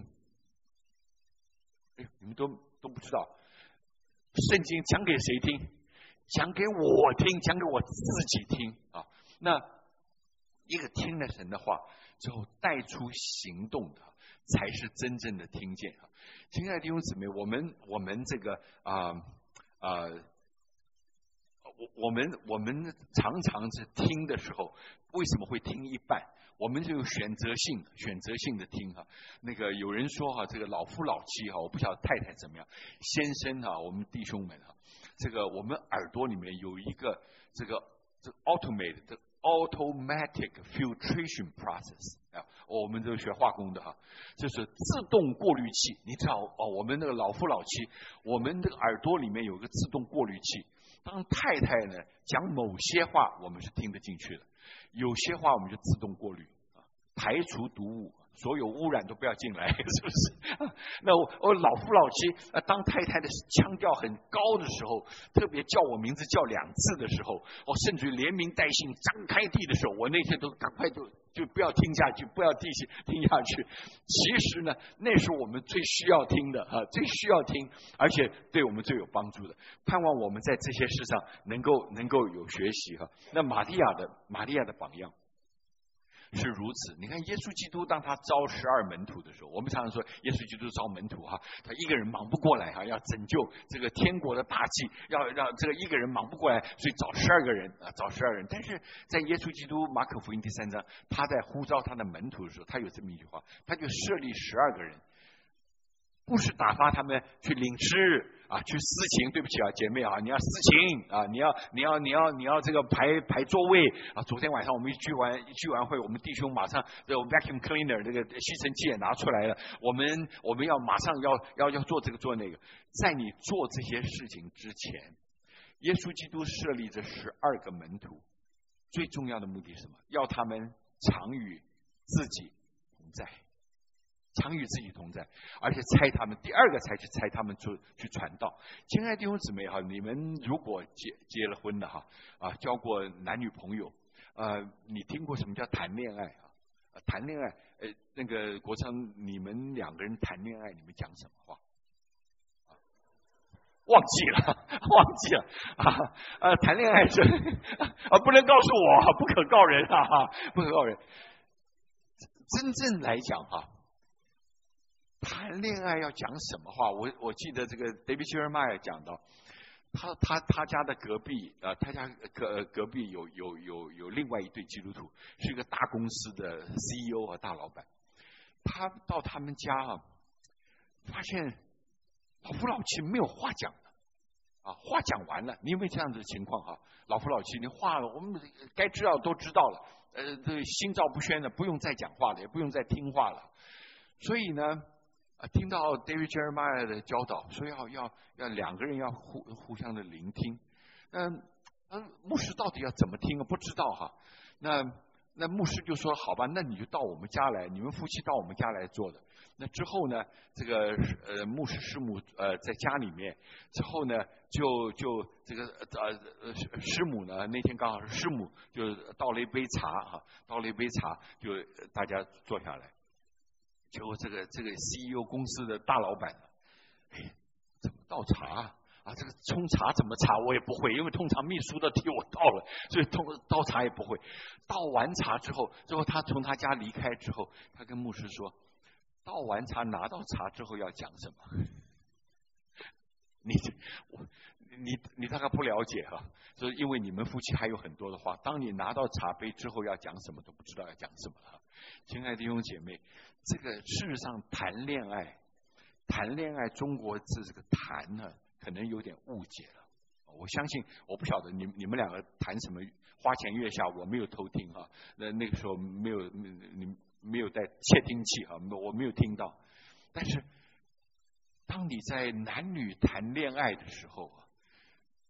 哎，你们都都不知道，圣经讲给谁听？讲给我听，讲给我自己听啊。那一个听了神的话之后带出行动的，才是真正的听见啊！亲爱的弟兄姊妹，我们我们这个啊啊、呃呃，我我们我们常常是听的时候，为什么会听一半？我们就有选择性选择性的听哈。那个有人说哈，这个老夫老妻哈，我不晓得太太怎么样，先生哈，我们弟兄们哈，这个我们耳朵里面有一个这个这个 automated 的 automatic filtration process 啊，我们都学化工的哈，就是自动过滤器。你知道哦，我们那个老夫老妻，我们这个耳朵里面有个自动过滤器。当太太呢讲某些话，我们是听得进去的。有些话我们就自动过滤啊，排除毒物，所有污染都不要进来，是不是？那我我老夫老妻，呃，当太太的腔调很高的时候，特别叫我名字叫两次的时候，哦，甚至于连名带姓张开地的时候，我那天都赶快就就不要听下去，不要继续听下去。其实呢，那是我们最需要听的啊，最需要听，而且对我们最有帮助的。盼望我们在这些事上能够能够有学习哈。那玛利亚的玛利亚的榜样是如此。你看耶稣基督当他招十二门徒的时候，我们常常说耶稣基督招门徒哈，他一个人忙不过来哈，要拯救这个天国的大计，要让这个一个人忙不过来，所以找十二个人啊，找十二人。但是在耶稣基督马可福音第三章，他在呼召他的门徒的时候，他有这么一句话，他就设立十二个人，不是打发他们去领吃啊，去私情，对不起啊，姐妹啊，你要私情啊，你要你要你要你要这个排排座位啊。昨天晚上我们一聚完一聚完会，我们弟兄马上这个 vacuum cleaner 这个吸尘器也拿出来了，我们我们要马上要要要做这个做那个。在你做这些事情之前，耶稣基督设立这十二个门徒，最重要的目的是什么？要他们常与自己同在。常与自己同在，而且差他们第二个才去差他们出去传道。亲爱的弟兄姊妹哈，你们如果结结了婚的哈啊，交过男女朋友，呃，你听过什么叫谈恋爱啊？呃、谈恋爱，呃，那个国昌，你们两个人谈恋爱，你们讲什么话？啊、忘记了，忘记了啊！呃，谈恋爱是啊，不能告诉我，不可告人啊，不可告人。真正来讲哈。谈恋爱要讲什么话？我我记得这个 David Jeremiah 讲到，他他他家的隔壁啊、呃，他家隔隔壁有有有有另外一对基督徒，是一个大公司的 C E O 和大老板。他到他们家啊，发现老夫老妻没有话讲了啊，话讲完了。你有没有这样子的情况哈？老夫老妻，你话了，我们该知道都知道了，呃，这心照不宣的，不用再讲话了，也不用再听话了。所以呢。啊，听到 David Jeremiah 的教导，说要要要两个人要互互相的聆听。嗯，嗯，牧师到底要怎么听啊？不知道哈。那那牧师就说：“好吧，那你就到我们家来，你们夫妻到我们家来做的。”那之后呢，这个呃牧师师母呃在家里面，之后呢就就这个呃师母呢那天刚好是师母，就倒了一杯茶哈，倒了一杯茶，就大家坐下来。结果这个这个 C E O 公司的大老板，哎，怎么倒茶啊？啊，这个冲茶怎么茶我也不会，因为通常秘书都替我倒了，所以通倒茶也不会。倒完茶之后，之后他从他家离开之后，他跟牧师说，倒完茶拿到茶之后要讲什么？你我你你大概不了解哈、啊，所以因为你们夫妻还有很多的话，当你拿到茶杯之后要讲什么都不知道要讲什么了。亲爱的弟兄姐妹，这个事实上谈恋爱，谈恋爱中国字这个谈呢，可能有点误解了。我相信，我不晓得你你们两个谈什么花前月下，我没有偷听哈、啊，那那个时候没有你没有带窃听器哈、啊，我没有听到。但是，当你在男女谈恋爱的时候啊，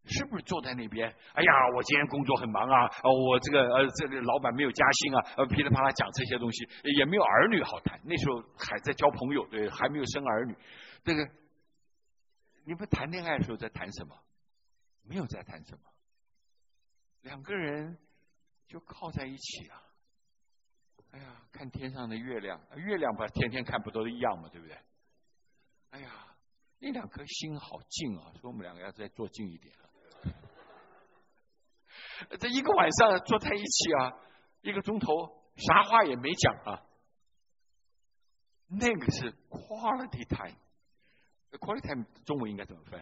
是不是坐在那边？哎呀，我今天工作很忙啊，呃、我这个呃这个老板没有加薪啊，呃噼里啪啦讲这些东西，也没有儿女好谈。那时候还在交朋友，对，还没有生儿女。这个你们谈恋爱的时候在谈什么？没有在谈什么，两个人就靠在一起啊。哎呀，看天上的月亮，月亮吧，天天看不都一样嘛，对不对？哎呀，那两颗心好近啊，所以我们两个要再坐近一点。这一个晚上坐在一起啊，一个钟头，啥话也没讲啊。那个是 quality time。quality time 中文应该怎么翻？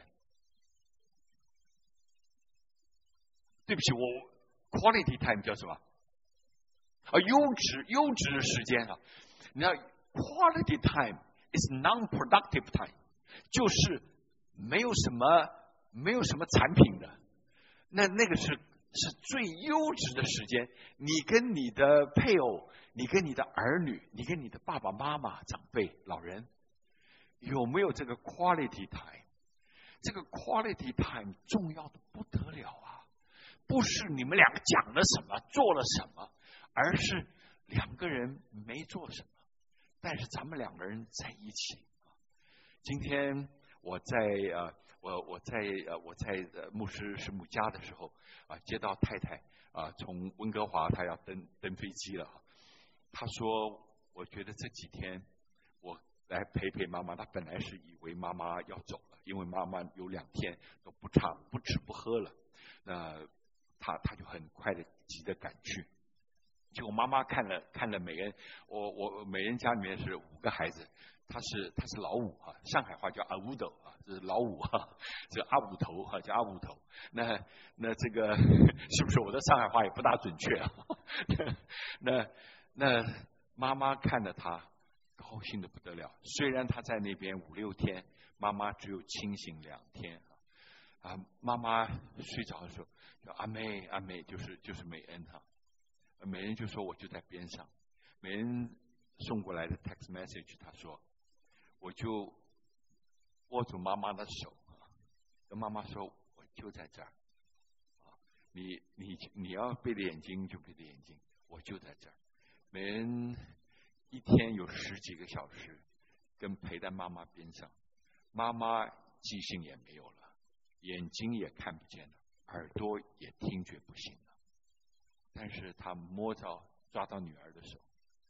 对不起，我 quality time 叫什么？啊，优质优质的时间啊。你看 quality time is non-productive time， 就是没有什么没有什么产品的，那那个是是最优质的时间。你跟你的配偶，你跟你的儿女，你跟你的爸爸妈妈、长辈、老人，有没有这个 quality time？ 这个 quality time 重要的不得了啊！不是你们两个讲了什么，做了什么，而是两个人没做什么，但是咱们两个人在一起。今天我在呃，我我在呃我在呃牧师师母家的时候啊，接到太太啊从温哥华，她要登登飞机了。她说，我觉得这几天我来陪陪妈妈。她本来是以为妈妈要走了，因为妈妈有两天都不唱不吃不喝了，那她她就很快的急着赶去。结果妈妈看了看了美恩，我我美恩家里面是五个孩子，他是他是老五啊，上海话叫阿五斗啊，这是老五啊，这阿五头啊叫阿五头。那那这个是不是我的上海话也不大准确啊？那那妈妈看了他，高兴的不得了。虽然他在那边五六天，妈妈只有清醒两天啊。妈妈睡着的时候叫阿妹阿妹，就是就是美恩哈。美人就说我就在边上，美人送过来的 text message， 他说我就握住妈妈的手，跟妈妈说我就在这儿，你你你要闭着眼睛就闭着眼睛，我就在这儿。美人一天有十几个小时跟陪在妈妈边上，妈妈记性也没有了，眼睛也看不见了，耳朵也听觉不行了。但是他摸着抓到女儿的手。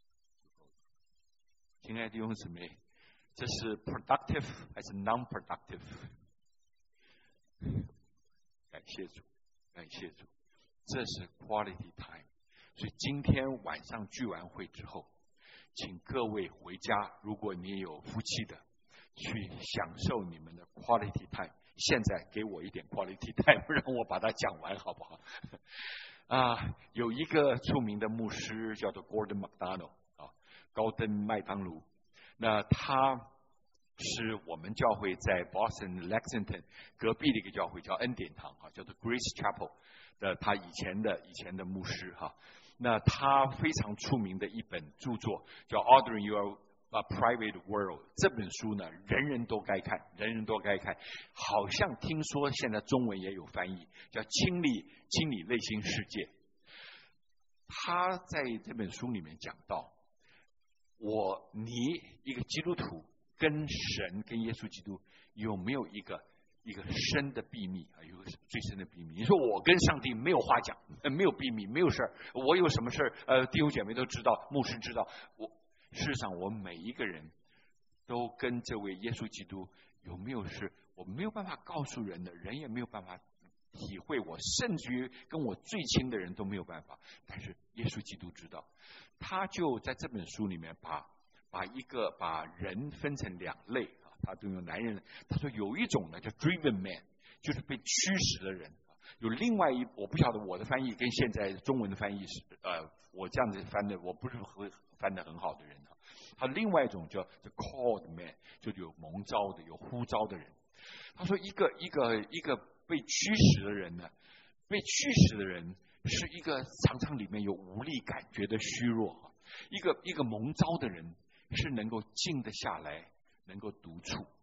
亲爱的弟兄姊妹，这是 productive 还是 non-productive？ 感谢主，感谢主，这是 quality time。所以今天晚上聚完会之后，请各位回家，如果你有夫妻的，去享受你们的 quality time。现在给我一点 quality time， 让我把它讲完好不好？啊，有一个著名的牧师叫做 Gordon MacDonald 啊，高登麦当劳。那他是我们教会在 Boston Lexington 隔壁的一个教会叫恩典堂啊，叫做 Grace Chapel 的他以前的以前的牧师哈。那他非常出名的一本著作叫 Ordering Your Private World， 这本书呢，人人都该看，人人都该看。好像听说现在中文也有翻译，叫清理清理内心世界。他在这本书里面讲到，我你一个基督徒跟神跟耶稣基督有没有一个一个深的秘密啊？有个最深的秘密。你说我跟上帝没有话讲，没有秘密，没有事儿，我有什么事儿，呃，弟兄姐妹都知道，牧师知道。我事实上，我们每一个人都跟这位耶稣基督有没有是我没有办法告诉人的，人也没有办法体会我，甚至于跟我最亲的人都没有办法。但是耶稣基督知道，他就在这本书里面把把一个把人分成两类啊，他都用男人，他说有一种呢叫 driven man， 就是被驱使的人。有另外一，我不晓得我的翻译跟现在中文的翻译是呃，我这样子翻的，我不是很翻得很好的人啊。他另外一种叫 the called man， 就有蒙召的、有呼召的人。他说一个一个一个被驱使的人呢，被驱使的人是一个常常里面有无力感觉的虚弱，一个一个蒙召的人是能够静得下来，能够独处，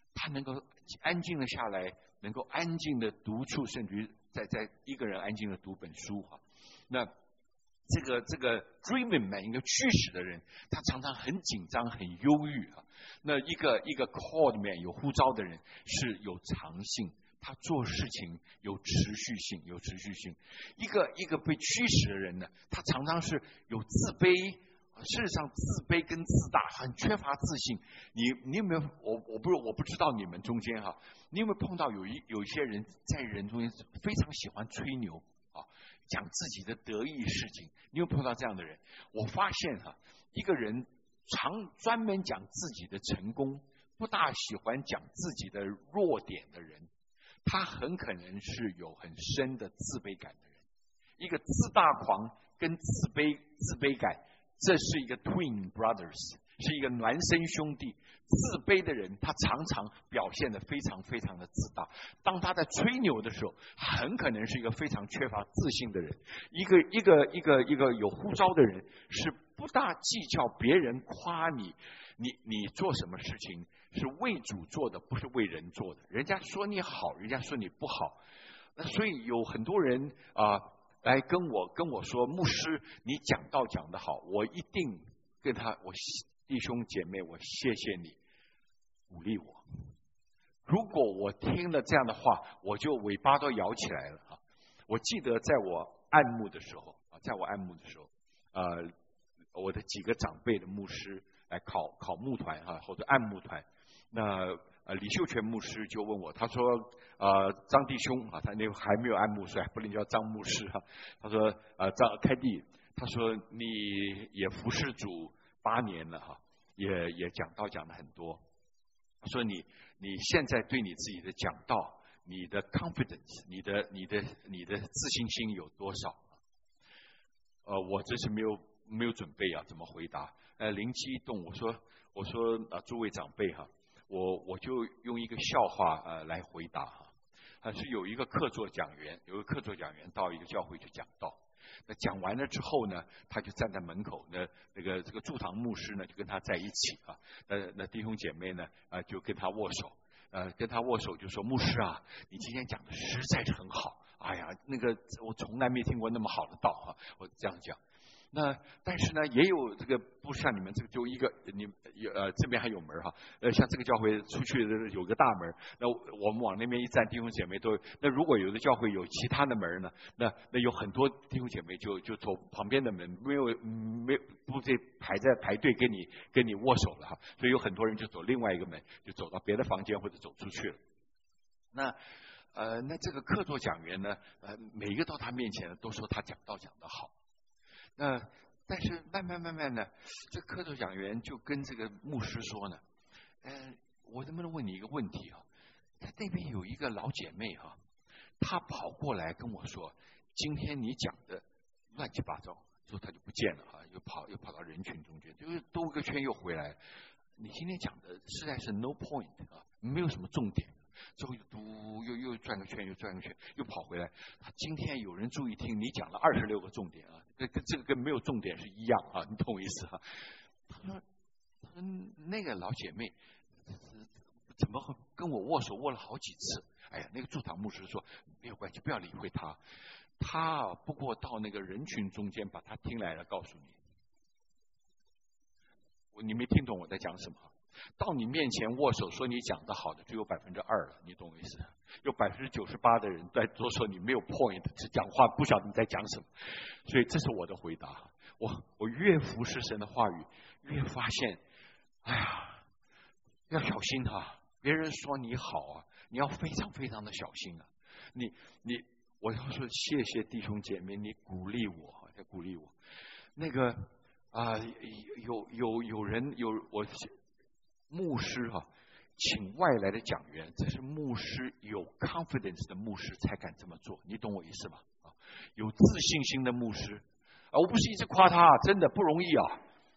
他能够安静的下来，能够安静的读出，甚至于在在一个人安静的读本书哈。那这个这个 dreaming man 一个驱使的人，他常常很紧张、很忧郁啊。那一个一个 called man 有呼召的人是有长性，他做事情有持续性，有持续性。一个一个被驱使的人呢，他常常是有自卑。事实上，自卑跟自大很缺乏自信。你你有没有？我我不我不知道你们中间哈，你有没有碰到有一有一些人在人中间非常喜欢吹牛啊，讲自己的得意事情？你有碰到这样的人？我发现哈，一个人常专门讲自己的成功，不大喜欢讲自己的弱点的人，他很可能是有很深的自卑感的人。一个自大狂跟自卑自卑感。这是一个 twin brothers， 是一个孪生兄弟。自卑的人，他常常表现得非常非常的自大。当他在吹牛的时候，很可能是一个非常缺乏自信的人。一个一个一个一个有呼召的人，是不大计较别人夸你，你你做什么事情是为主做的，不是为人做的。人家说你好，人家说你不好。那所以有很多人啊。呃来跟我跟我说，牧师，你讲道讲得好，我一定跟他，我弟兄姐妹，我谢谢你鼓励我。如果我听了这样的话，我就尾巴都摇起来了啊！我记得在我按牧的时候啊，在我按牧的时候，呃，我的几个长辈的牧师来考考牧团哈、啊，或者按牧团，那。呃，李秀全牧师就问我，他说：“呃，张弟兄啊，他那个还没有按牧师，还不能叫张牧师哈、啊。他说：呃，张开弟，他说你也服侍主八年了哈、啊，也也讲道讲了很多。他说你你现在对你自己的讲道，你的 confidence， 你的你的你的自信心有多少？呃，我这是没有没有准备啊，怎么回答？呃，灵机一动，我说我说啊、呃，诸位长辈哈。”我我就用一个笑话呃来回答哈，啊是有一个客座讲员，有一个客座讲员到一个教会去讲道，那讲完了之后呢，他就站在门口，那那个这个驻堂牧师呢就跟他在一起啊，那那弟兄姐妹呢啊就跟他握手，呃跟他握手就说牧师啊，你今天讲的实在是很好，哎呀那个我从来没听过那么好的道哈、啊，我这样讲。那但是呢，也有这个不像你们这个就一个你呃这边还有门哈，呃像这个教会出去有个大门，那我们往那边一站，弟兄姐妹都那如果有的教会有其他的门呢，那那有很多弟兄姐妹就就走旁边的门，没有没有不得排在排队跟你跟你握手了哈，所以有很多人就走另外一个门，就走到别的房间或者走出去了。那呃那这个客座讲员呢，呃每一个到他面前呢都说他讲道讲得好。那但是慢慢慢慢呢，这客座讲员就跟这个牧师说呢，呃，我能不能问你一个问题啊？在那边有一个老姐妹哈、啊，她跑过来跟我说，今天你讲的乱七八糟，之后她就不见了啊，又跑又跑到人群中间，就是兜个圈又回来。你今天讲的实在是 no point 啊，没有什么重点。之后又嘟又又转个圈，又转个圈，又跑回来。今天有人注意听，你讲了二十六个重点啊，跟跟这个跟没有重点是一样啊，你懂我意思哈、啊？他说，他说那个老姐妹怎么跟我握手握了好几次？哎呀，那个驻堂牧师说没有关系，不要理会他，他不过到那个人群中间把他听来了，告诉你，你没听懂我在讲什么？到你面前握手说你讲的好的只有百分之二了，你懂我意思？有百分之九十八的人在都说你没有 point， 只讲话不晓得你在讲什么。所以这是我的回答。我我越服侍神的话语，越发现，哎呀，要小心啊！别人说你好啊，你要非常非常的小心啊！你你，我要说谢谢弟兄姐妹，你鼓励我，在鼓励我。那个啊、呃，有有有人有我。牧师哈、啊，请外来的讲员，这是牧师有 confidence 的牧师才敢这么做，你懂我意思吗？啊，有自信心的牧师啊，我不是一直夸他，真的不容易啊。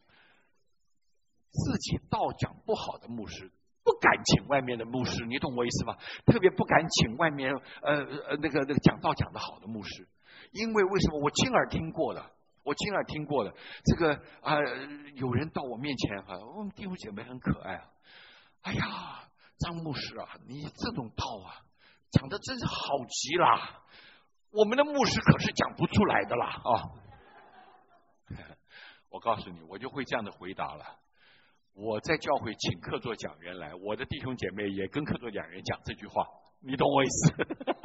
自己道讲不好的牧师，不敢请外面的牧师，你懂我意思吗？特别不敢请外面呃呃那个那个讲道讲得好的牧师，因为为什么？我亲耳听过的。我亲耳听过的，这个啊、呃，有人到我面前哈，我们弟兄姐妹很可爱啊，哎呀， 张牧师啊，你这种道啊，讲的真是好极啦！我们的牧师可是讲不出来的啦啊！我告诉你，我就会这样的回答了。我在教会请客座讲员来，我的弟兄姐妹也跟客座讲员讲这句话，你懂我意思？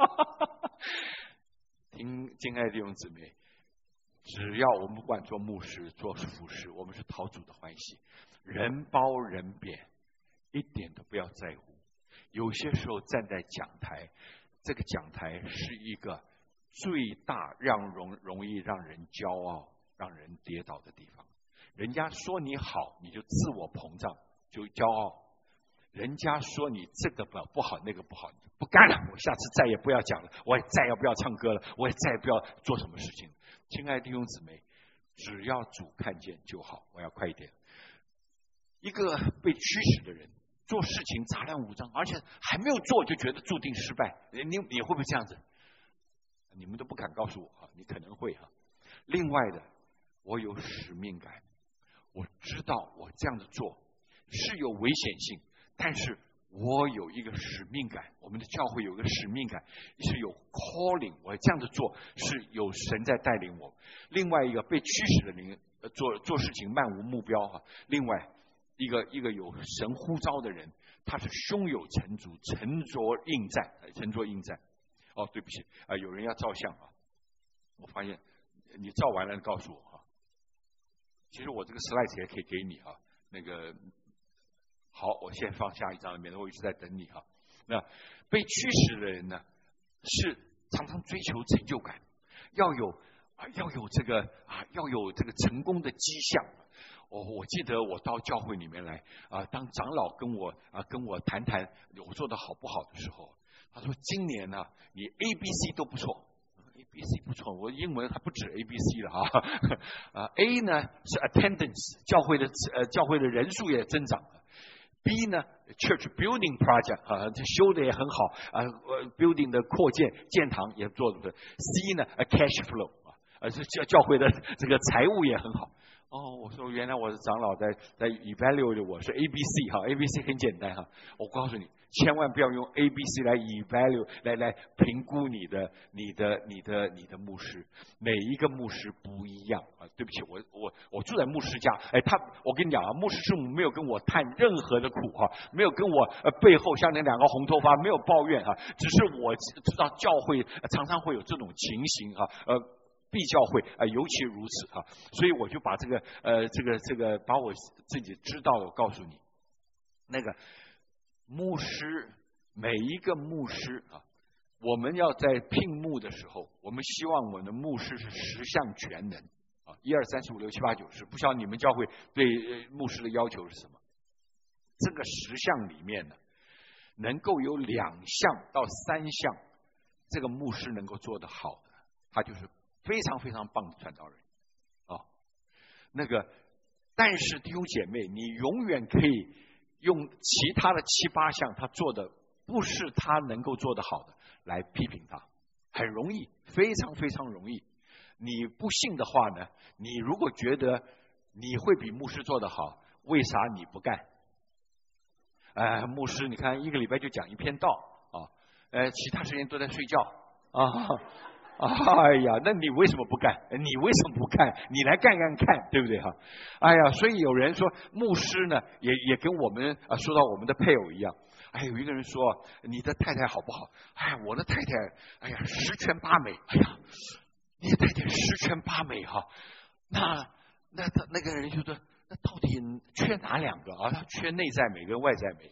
听，敬爱的弟兄姊妹，只要我们不管做牧师、做服侍，我们是讨主的欢喜，人褒人贬，一点都不要在乎。有些时候站在讲台，这个讲台是一个最大让容容易让人骄傲、让人跌倒的地方。人家说你好，你就自我膨胀，就骄傲。人家说你这个不不好，那个不好，不干了，我下次再也不要讲了，我也再也不要唱歌了，我也再也不要做什么事情。亲爱的弟兄姊妹，只要主看见就好。我要快一点。一个被驱使的人，做事情杂乱无章，而且还没有做就觉得注定失败，你你会不会这样子？你们都不敢告诉我哈，你可能会哈。另外的，我有使命感，我知道我这样子做是有危险性，但是我有一个使命感，我们的教会有一个使命感，是有 calling， 我这样子做是有神在带领我。另外一个被驱使的灵，做做事情漫无目标哈。另外一个一个有神呼召的人，他是胸有成竹，沉着应战，沉着应战。哦，对不起啊、呃，有人要照相啊，我发现你照完了告诉我哈。其实我这个 slide 也可以给你哈，那个好，我先放下一张，免得我一直在等你哈。那被驱使的人呢，是常常追求成就感，要有啊，要有这个啊，要有这个成功的迹象。我、哦、我记得我到教会里面来啊，当长老跟我啊跟我谈谈我做的好不好的时候，他说今年呢、啊，你 A B C 都不错。A B C 不错，我英文还不止 A B C 了哈。啊 ，A 呢是 attendance， 教会的呃教会的人数也增长。B 呢 ，church building project 啊，这修的也很好啊、呃、，building 的扩建建堂也做的。C 呢 ，a cash flow 啊，呃是教教会的这个财务也很好。哦，我说原来我的长老在在 evaluate 我是 A B C 哈 ，A B C 很简单哈。我告诉你，千万不要用 A B C 来 evaluate 来来评估你的你的你的你的牧师，每一个牧师不一样啊。对不起，我我我住在牧师家，哎，他我跟你讲啊，牧师师母没有跟我探任何的苦哈，没有跟我呃背后像那两个红头发没有抱怨哈，只是我知道教会常常会有这种情形哈，呃。必教会啊、呃，尤其如此哈、啊，所以我就把这个呃，这个这个，把我自己知道的告诉你。那个牧师，每一个牧师啊，我们要在聘牧的时候，我们希望我们的牧师是十项全能啊，一二三四五六七八九十。不晓得你们教会对牧师的要求是什么？这个十项里面呢，能够有两项到三项，这个牧师能够做得好的，他就是非常非常棒的传道人啊，那个，但是弟兄姐妹，你永远可以用其他的七八项他做的不是他能够做得好的来批评他，很容易，非常非常容易。你不信的话呢，你如果觉得你会比牧师做得好，为啥你不干？呃，牧师，你看一个礼拜就讲一篇道啊，呃，其他时间都在睡觉啊。哎呀，那你为什么不干？你为什么不干？你来干干看，对不对哈？哎呀，所以有人说牧师呢，也也跟我们啊说到我们的配偶一样。哎，有一个人说你的太太好不好？哎，我的太太，哎呀，十全八美。哎呀，你的太太十全八美哈，那那他那个人就说，那到底缺哪两个啊？他缺内在美跟外在美。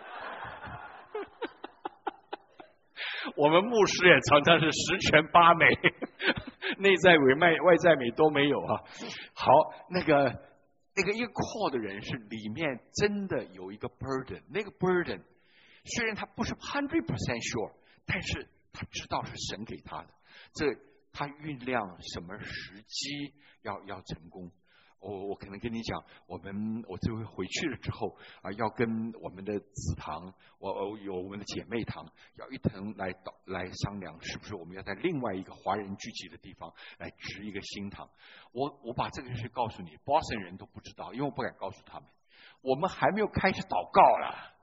我们牧师也常常是十全八美，内在美、外外在美都没有啊。好，那个那个一个 call 的人是里面真的有一个 burden， 那个 burden 虽然他不是 hundred percent sure， 但是他知道是神给他的，这他酝酿什么时机要要成功。我我可能跟你讲，我们我这回回去了之后啊，要跟我们的子堂，我有我们的姐妹堂，要一同来来商量，是不是我们要在另外一个华人聚集的地方来植一个新堂。我我把这个事告诉你，波士顿人都不知道，因为我不敢告诉他们。我们还没有开始祷告了，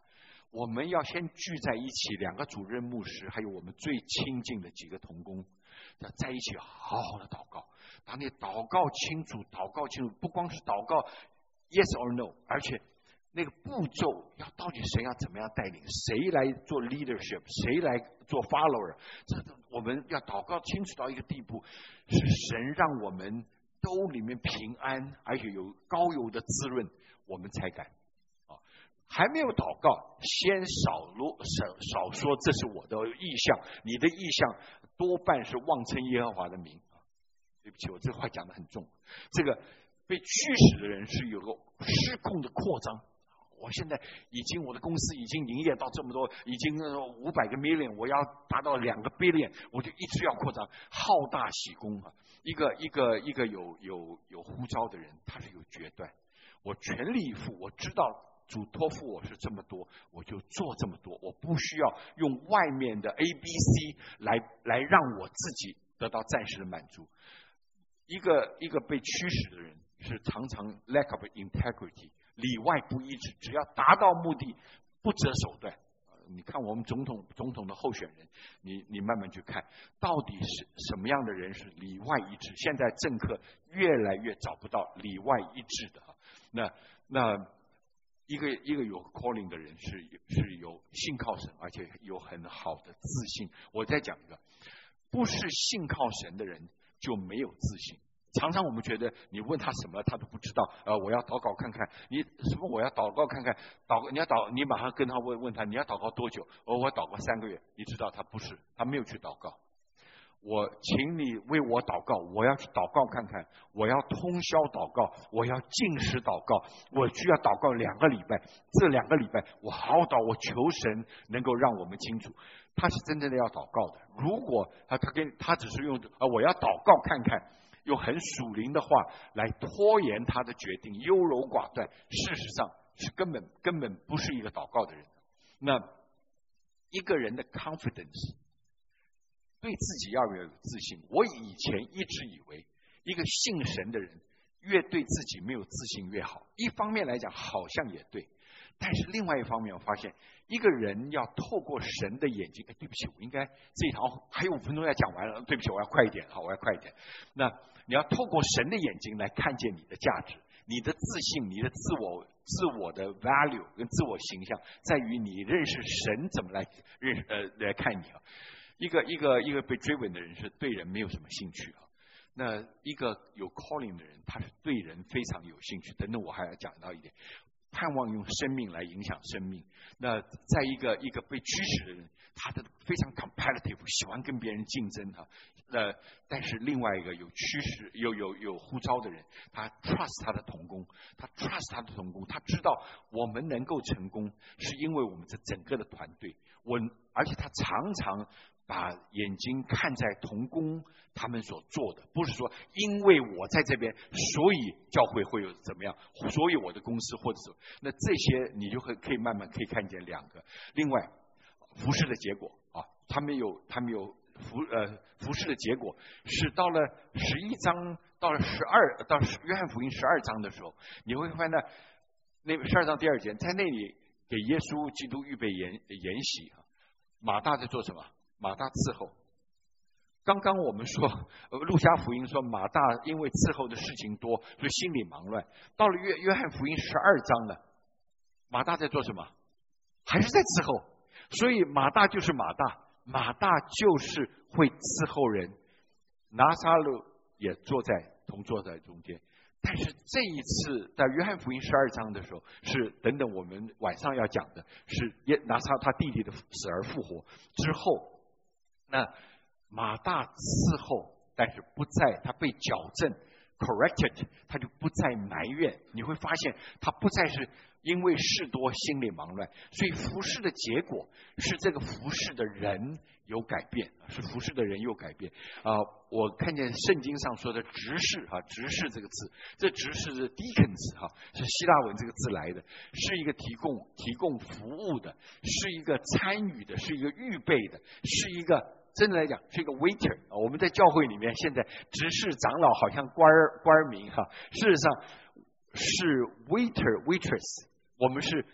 我们要先聚在一起，两个主任牧师，还有我们最亲近的几个同工，要在一起好好的祷告。当你祷告清楚，祷告清楚，不光是祷告 yes or no， 而且那个步骤要到底神要怎么样带领，谁来做 leadership， 谁来做 follower， 这我们要祷告清楚到一个地步，是神让我们兜里面平安，而且有膏油的滋润，我们才敢。还没有祷告，先少啰少少说这是我的意向，你的意向多半是妄称耶和华的名。对不起，我这话讲得很重。这个被驱使的人是有个失控的扩张。我现在已经我的公司已经营业到这么多，已经五百个 million， 我要达到两个 billion， 我就一直要扩张，好大喜功啊！一个一个一个有有有呼召的人，他是有决断，我全力以赴，我知道主托付我是这么多，我就做这么多，我不需要用外面的 A B C 来来让我自己得到暂时的满足。一个一个被驱使的人是常常 lack of integrity， 里外不一致，只要达到目的不择手段。你看我们总统总统的候选人，你你慢慢去看，到底是什么样的人是里外一致？现在政客越来越找不到里外一致的。那那一个一个有 calling 的人是是有信靠神，而且有很好的自信。我再讲一个，不是信靠神的人就没有自信。常常我们觉得你问他什么他都不知道，呃，我要祷告看看，你什么我要祷告看看，祷你要祷，你马上跟他问问他你要祷告多久？哦，我祷告三个月，你知道他不是，他没有去祷告。我请你为我祷告，我要去祷告看看，我要通宵祷告，我要禁食祷告，我需要祷告两个礼拜，这两个礼拜我好好祷，我求神能够让我们清楚，他是真正的要祷告的。如果他他跟他只是用啊我要祷告看看，用很属灵的话来拖延他的决定，优柔寡断，事实上是根本根本不是一个祷告的人。那一个人的 confidence， 对自己要有自信。我以前一直以为一个信神的人越对自己没有自信越好，一方面来讲好像也对，但是另外一方面我发现一个人要透过神的眼睛，哎，对不起，我应该这一堂还有五分钟要讲完了，对不起，我要快一点，好，我要快一点。那你要透过神的眼睛来看见你的价值，你的自信，你的自我自我的 value 跟自我形象，在于你认识神怎么来认识呃来看你啊。一个一个一个被追问的人是对人没有什么兴趣啊，那一个有 calling 的人，他是对人非常有兴趣。等等，我还要讲到一点。盼望用生命来影响生命。那在一个一个被驱使的人，他的非常 competitive， 喜欢跟别人竞争哈。呃，但是另外一个有驱使、有有有呼召的人，他 trust 他的同工，他 trust 他的同工，他知道我们能够成功，是因为我们这整个的团队。我而且他常常把眼睛看在同工他们所做的，不是说因为我在这边，所以教会会有怎么样，所以我的公司或者是那这些，你就会可以慢慢可以看见两个。另外，服事的结果啊，他们有他们有服呃服事的结果是到了十一章，到了十二，到约翰福音十二章的时候，你会发现那十二章第二节，在那里给耶稣基督预备筵筵席，马大在做什么？马大伺候。刚刚我们说路加福音说马大因为伺候的事情多，所以心里忙乱。到了约约翰福音十二章了，马大在做什么？还是在伺候。所以马大就是马大，马大就是会伺候人。拿撒勒也坐在同坐在中间。但是这一次在约翰福音十二章的时候，是等等我们晚上要讲的，是拿撒他弟弟的死而复活之后，那马大伺候，但是不在，他被矫正 corrected， 他就不再埋怨。你会发现他不再是因为事多心里忙乱，所以服事的结果是这个服事的人有改变，是服事的人有改变啊、呃！我看见圣经上说的执事啊，执事这个字，这执事是 deacons 哈、啊，是希腊文这个字来的，是一个提供提供服务的，是一个参与的，是一个预备的，是一个真的来讲是一个 waiter 啊。我们在教会里面现在执事长老好像官官名哈、啊，事实上是 waiter waitress， 我们是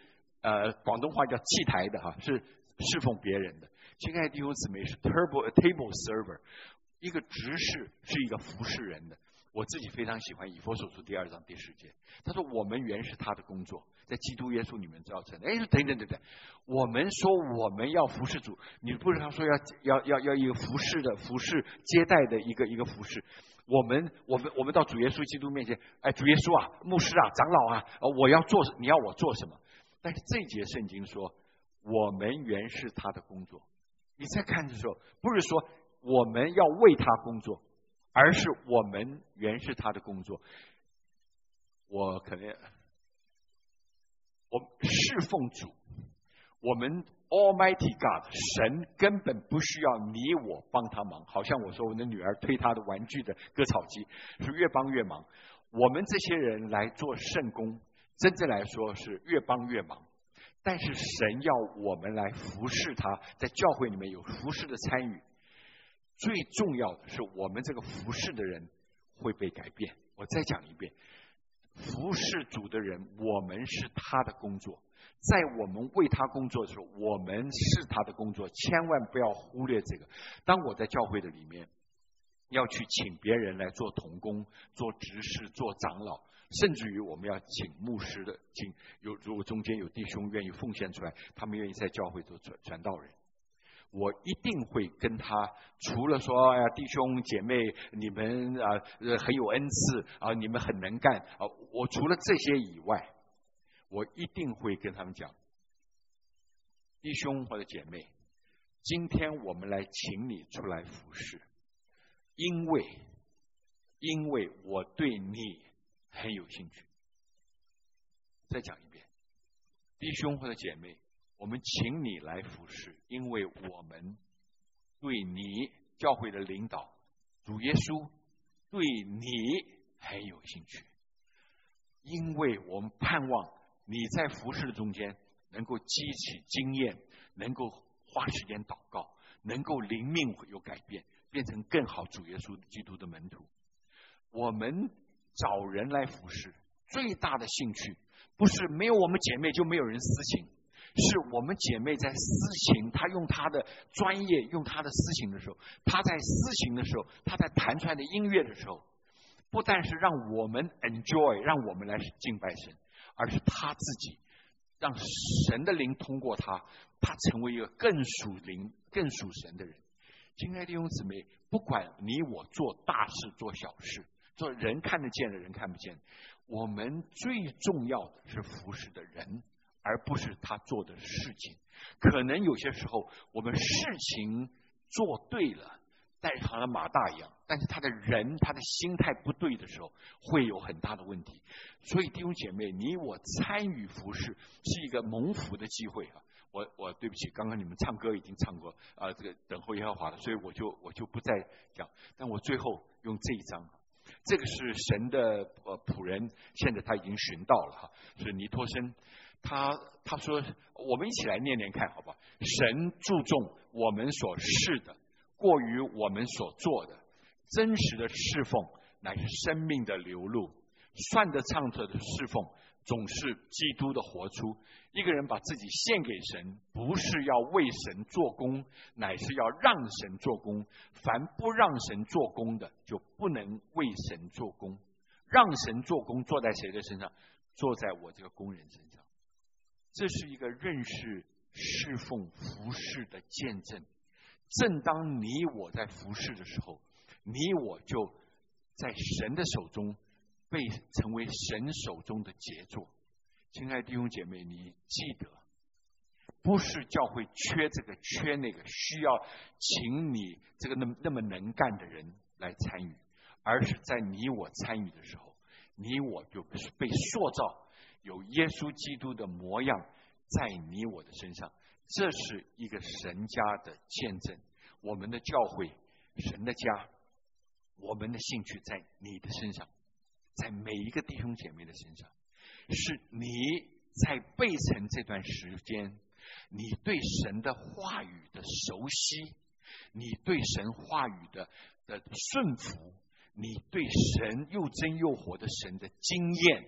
呃广东话叫祭台的哈，是侍奉别人的。亲爱的弟兄姊妹，是 table table server， 一个执事是一个服侍人的。我自己非常喜欢以弗所书第二章第十节，他说我们原是他的工作，在基督耶稣里面造成的。哎，等等等等，我们说我们要服侍主，你不是他说要要要要一个服侍的服侍接待的一个一个服侍。我们我们我们到主耶稣基督面前，哎，主耶稣啊，牧师啊，长老啊，我要做，你要我做什么？但是这一节圣经说，我们原是他的工作。你再看的时候，不是说我们要为他工作，而是我们原是他的工作。我可能我侍奉主，我们 Almighty God 神根本不需要你我帮他忙。好像我说我的女儿推她的玩具的割草机，是越帮越忙。我们这些人来做圣工，真正来说是越帮越忙。但是神要我们来服侍他，在教会里面有服侍的参与。最重要的是我们这个服侍的人会被改变。我再讲一遍，服侍主的人，我们是他的工作，在我们为他工作的时候，我们是他的工作，千万不要忽略这个。当我在教会的里面要去请别人来做同工、做执事、做长老，甚至于我们要请牧师的，请有如果中间有弟兄愿意奉献出来，他们愿意在教会做传传道人，我一定会跟他，除了说哎呀弟兄姐妹你们啊、呃、很有恩赐啊、呃、你们很能干啊、呃，我除了这些以外，我一定会跟他们讲，弟兄或者姐妹，今天我们来请你出来服侍，因为因为我对你很有兴趣。再讲一遍，弟兄或者姐妹，我们请你来服侍，因为我们对你教会的领导主耶稣对你很有兴趣，因为我们盼望你在服侍中间能够激起经验，能够花时间祷告，能够灵命有改变，变成更好主耶稣基督的门徒。我们找人来服侍，最大的兴趣不是没有我们姐妹就没有人私情，是我们姐妹在私情，她用她的专业，用她的私情的时候，她在私情的时候，她在弹出来的音乐的时候，不但是让我们 enjoy， 让我们来敬拜神，而是她自己让神的灵通过她，她成为一个更属灵、更属神的人。亲爱的弟兄姊妹，不管你我做大事做小事，做人看得见的人看不见，我们最重要的是服侍的人，而不是他做的事情。可能有些时候我们事情做对了，但是好像马大一样，但是他的人他的心态不对的时候，会有很大的问题。所以弟兄姐妹，你我参与服侍是一个蒙福的机会啊！我我对不起，刚刚你们唱歌已经唱过啊、呃，这个等候耶和华了，所以我就我就不再讲。但我最后用这一章，这个是神的呃仆人，现在他已经寻到了哈，是尼托生。他他说，我们一起来念念看，好不好？神注重我们所事的，过于我们所做的。真实的侍奉乃是生命的流露，算得畅彻的侍奉总是基督的活出。一个人把自己献给神，不是要为神做工，乃是要让神做工。凡不让神做工的，就不能为神做工。让神做工坐在谁的身上？坐在我这个工人身上。这是一个认识侍奉服侍的见证。正当你我在服侍的时候，你我就在神的手中被成为神手中的杰作。亲爱的弟兄姐妹，你记得，不是教会缺这个缺那个，需要请你这个那么那么能干的人来参与，而是在你我参与的时候，你我就被塑造，有耶稣基督的模样在你我的身上。这是一个神家的见证。我们的教会，神的家，我们的兴趣在你的身上，在每一个弟兄姐妹的身上。是你在备城这段时间，你对神的话语的熟悉，你对神话语的的顺服，你对神又真又活的神的经验，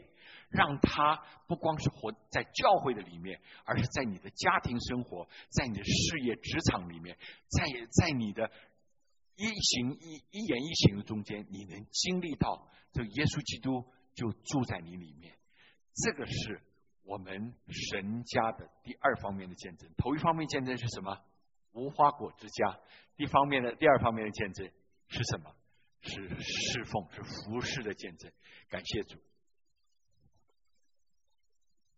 让他不光是活在教会的里面，而是在你的家庭生活，在你的事业职场里面，在在你的一行一一言一行的中间，你能经历到这耶稣基督就住在你里面。这个是我们神家的第二方面的见证。头一方面见证是什么？无花果之家。第方面的第二方面的见证是什么？是侍奉，是服侍的见证。感谢主。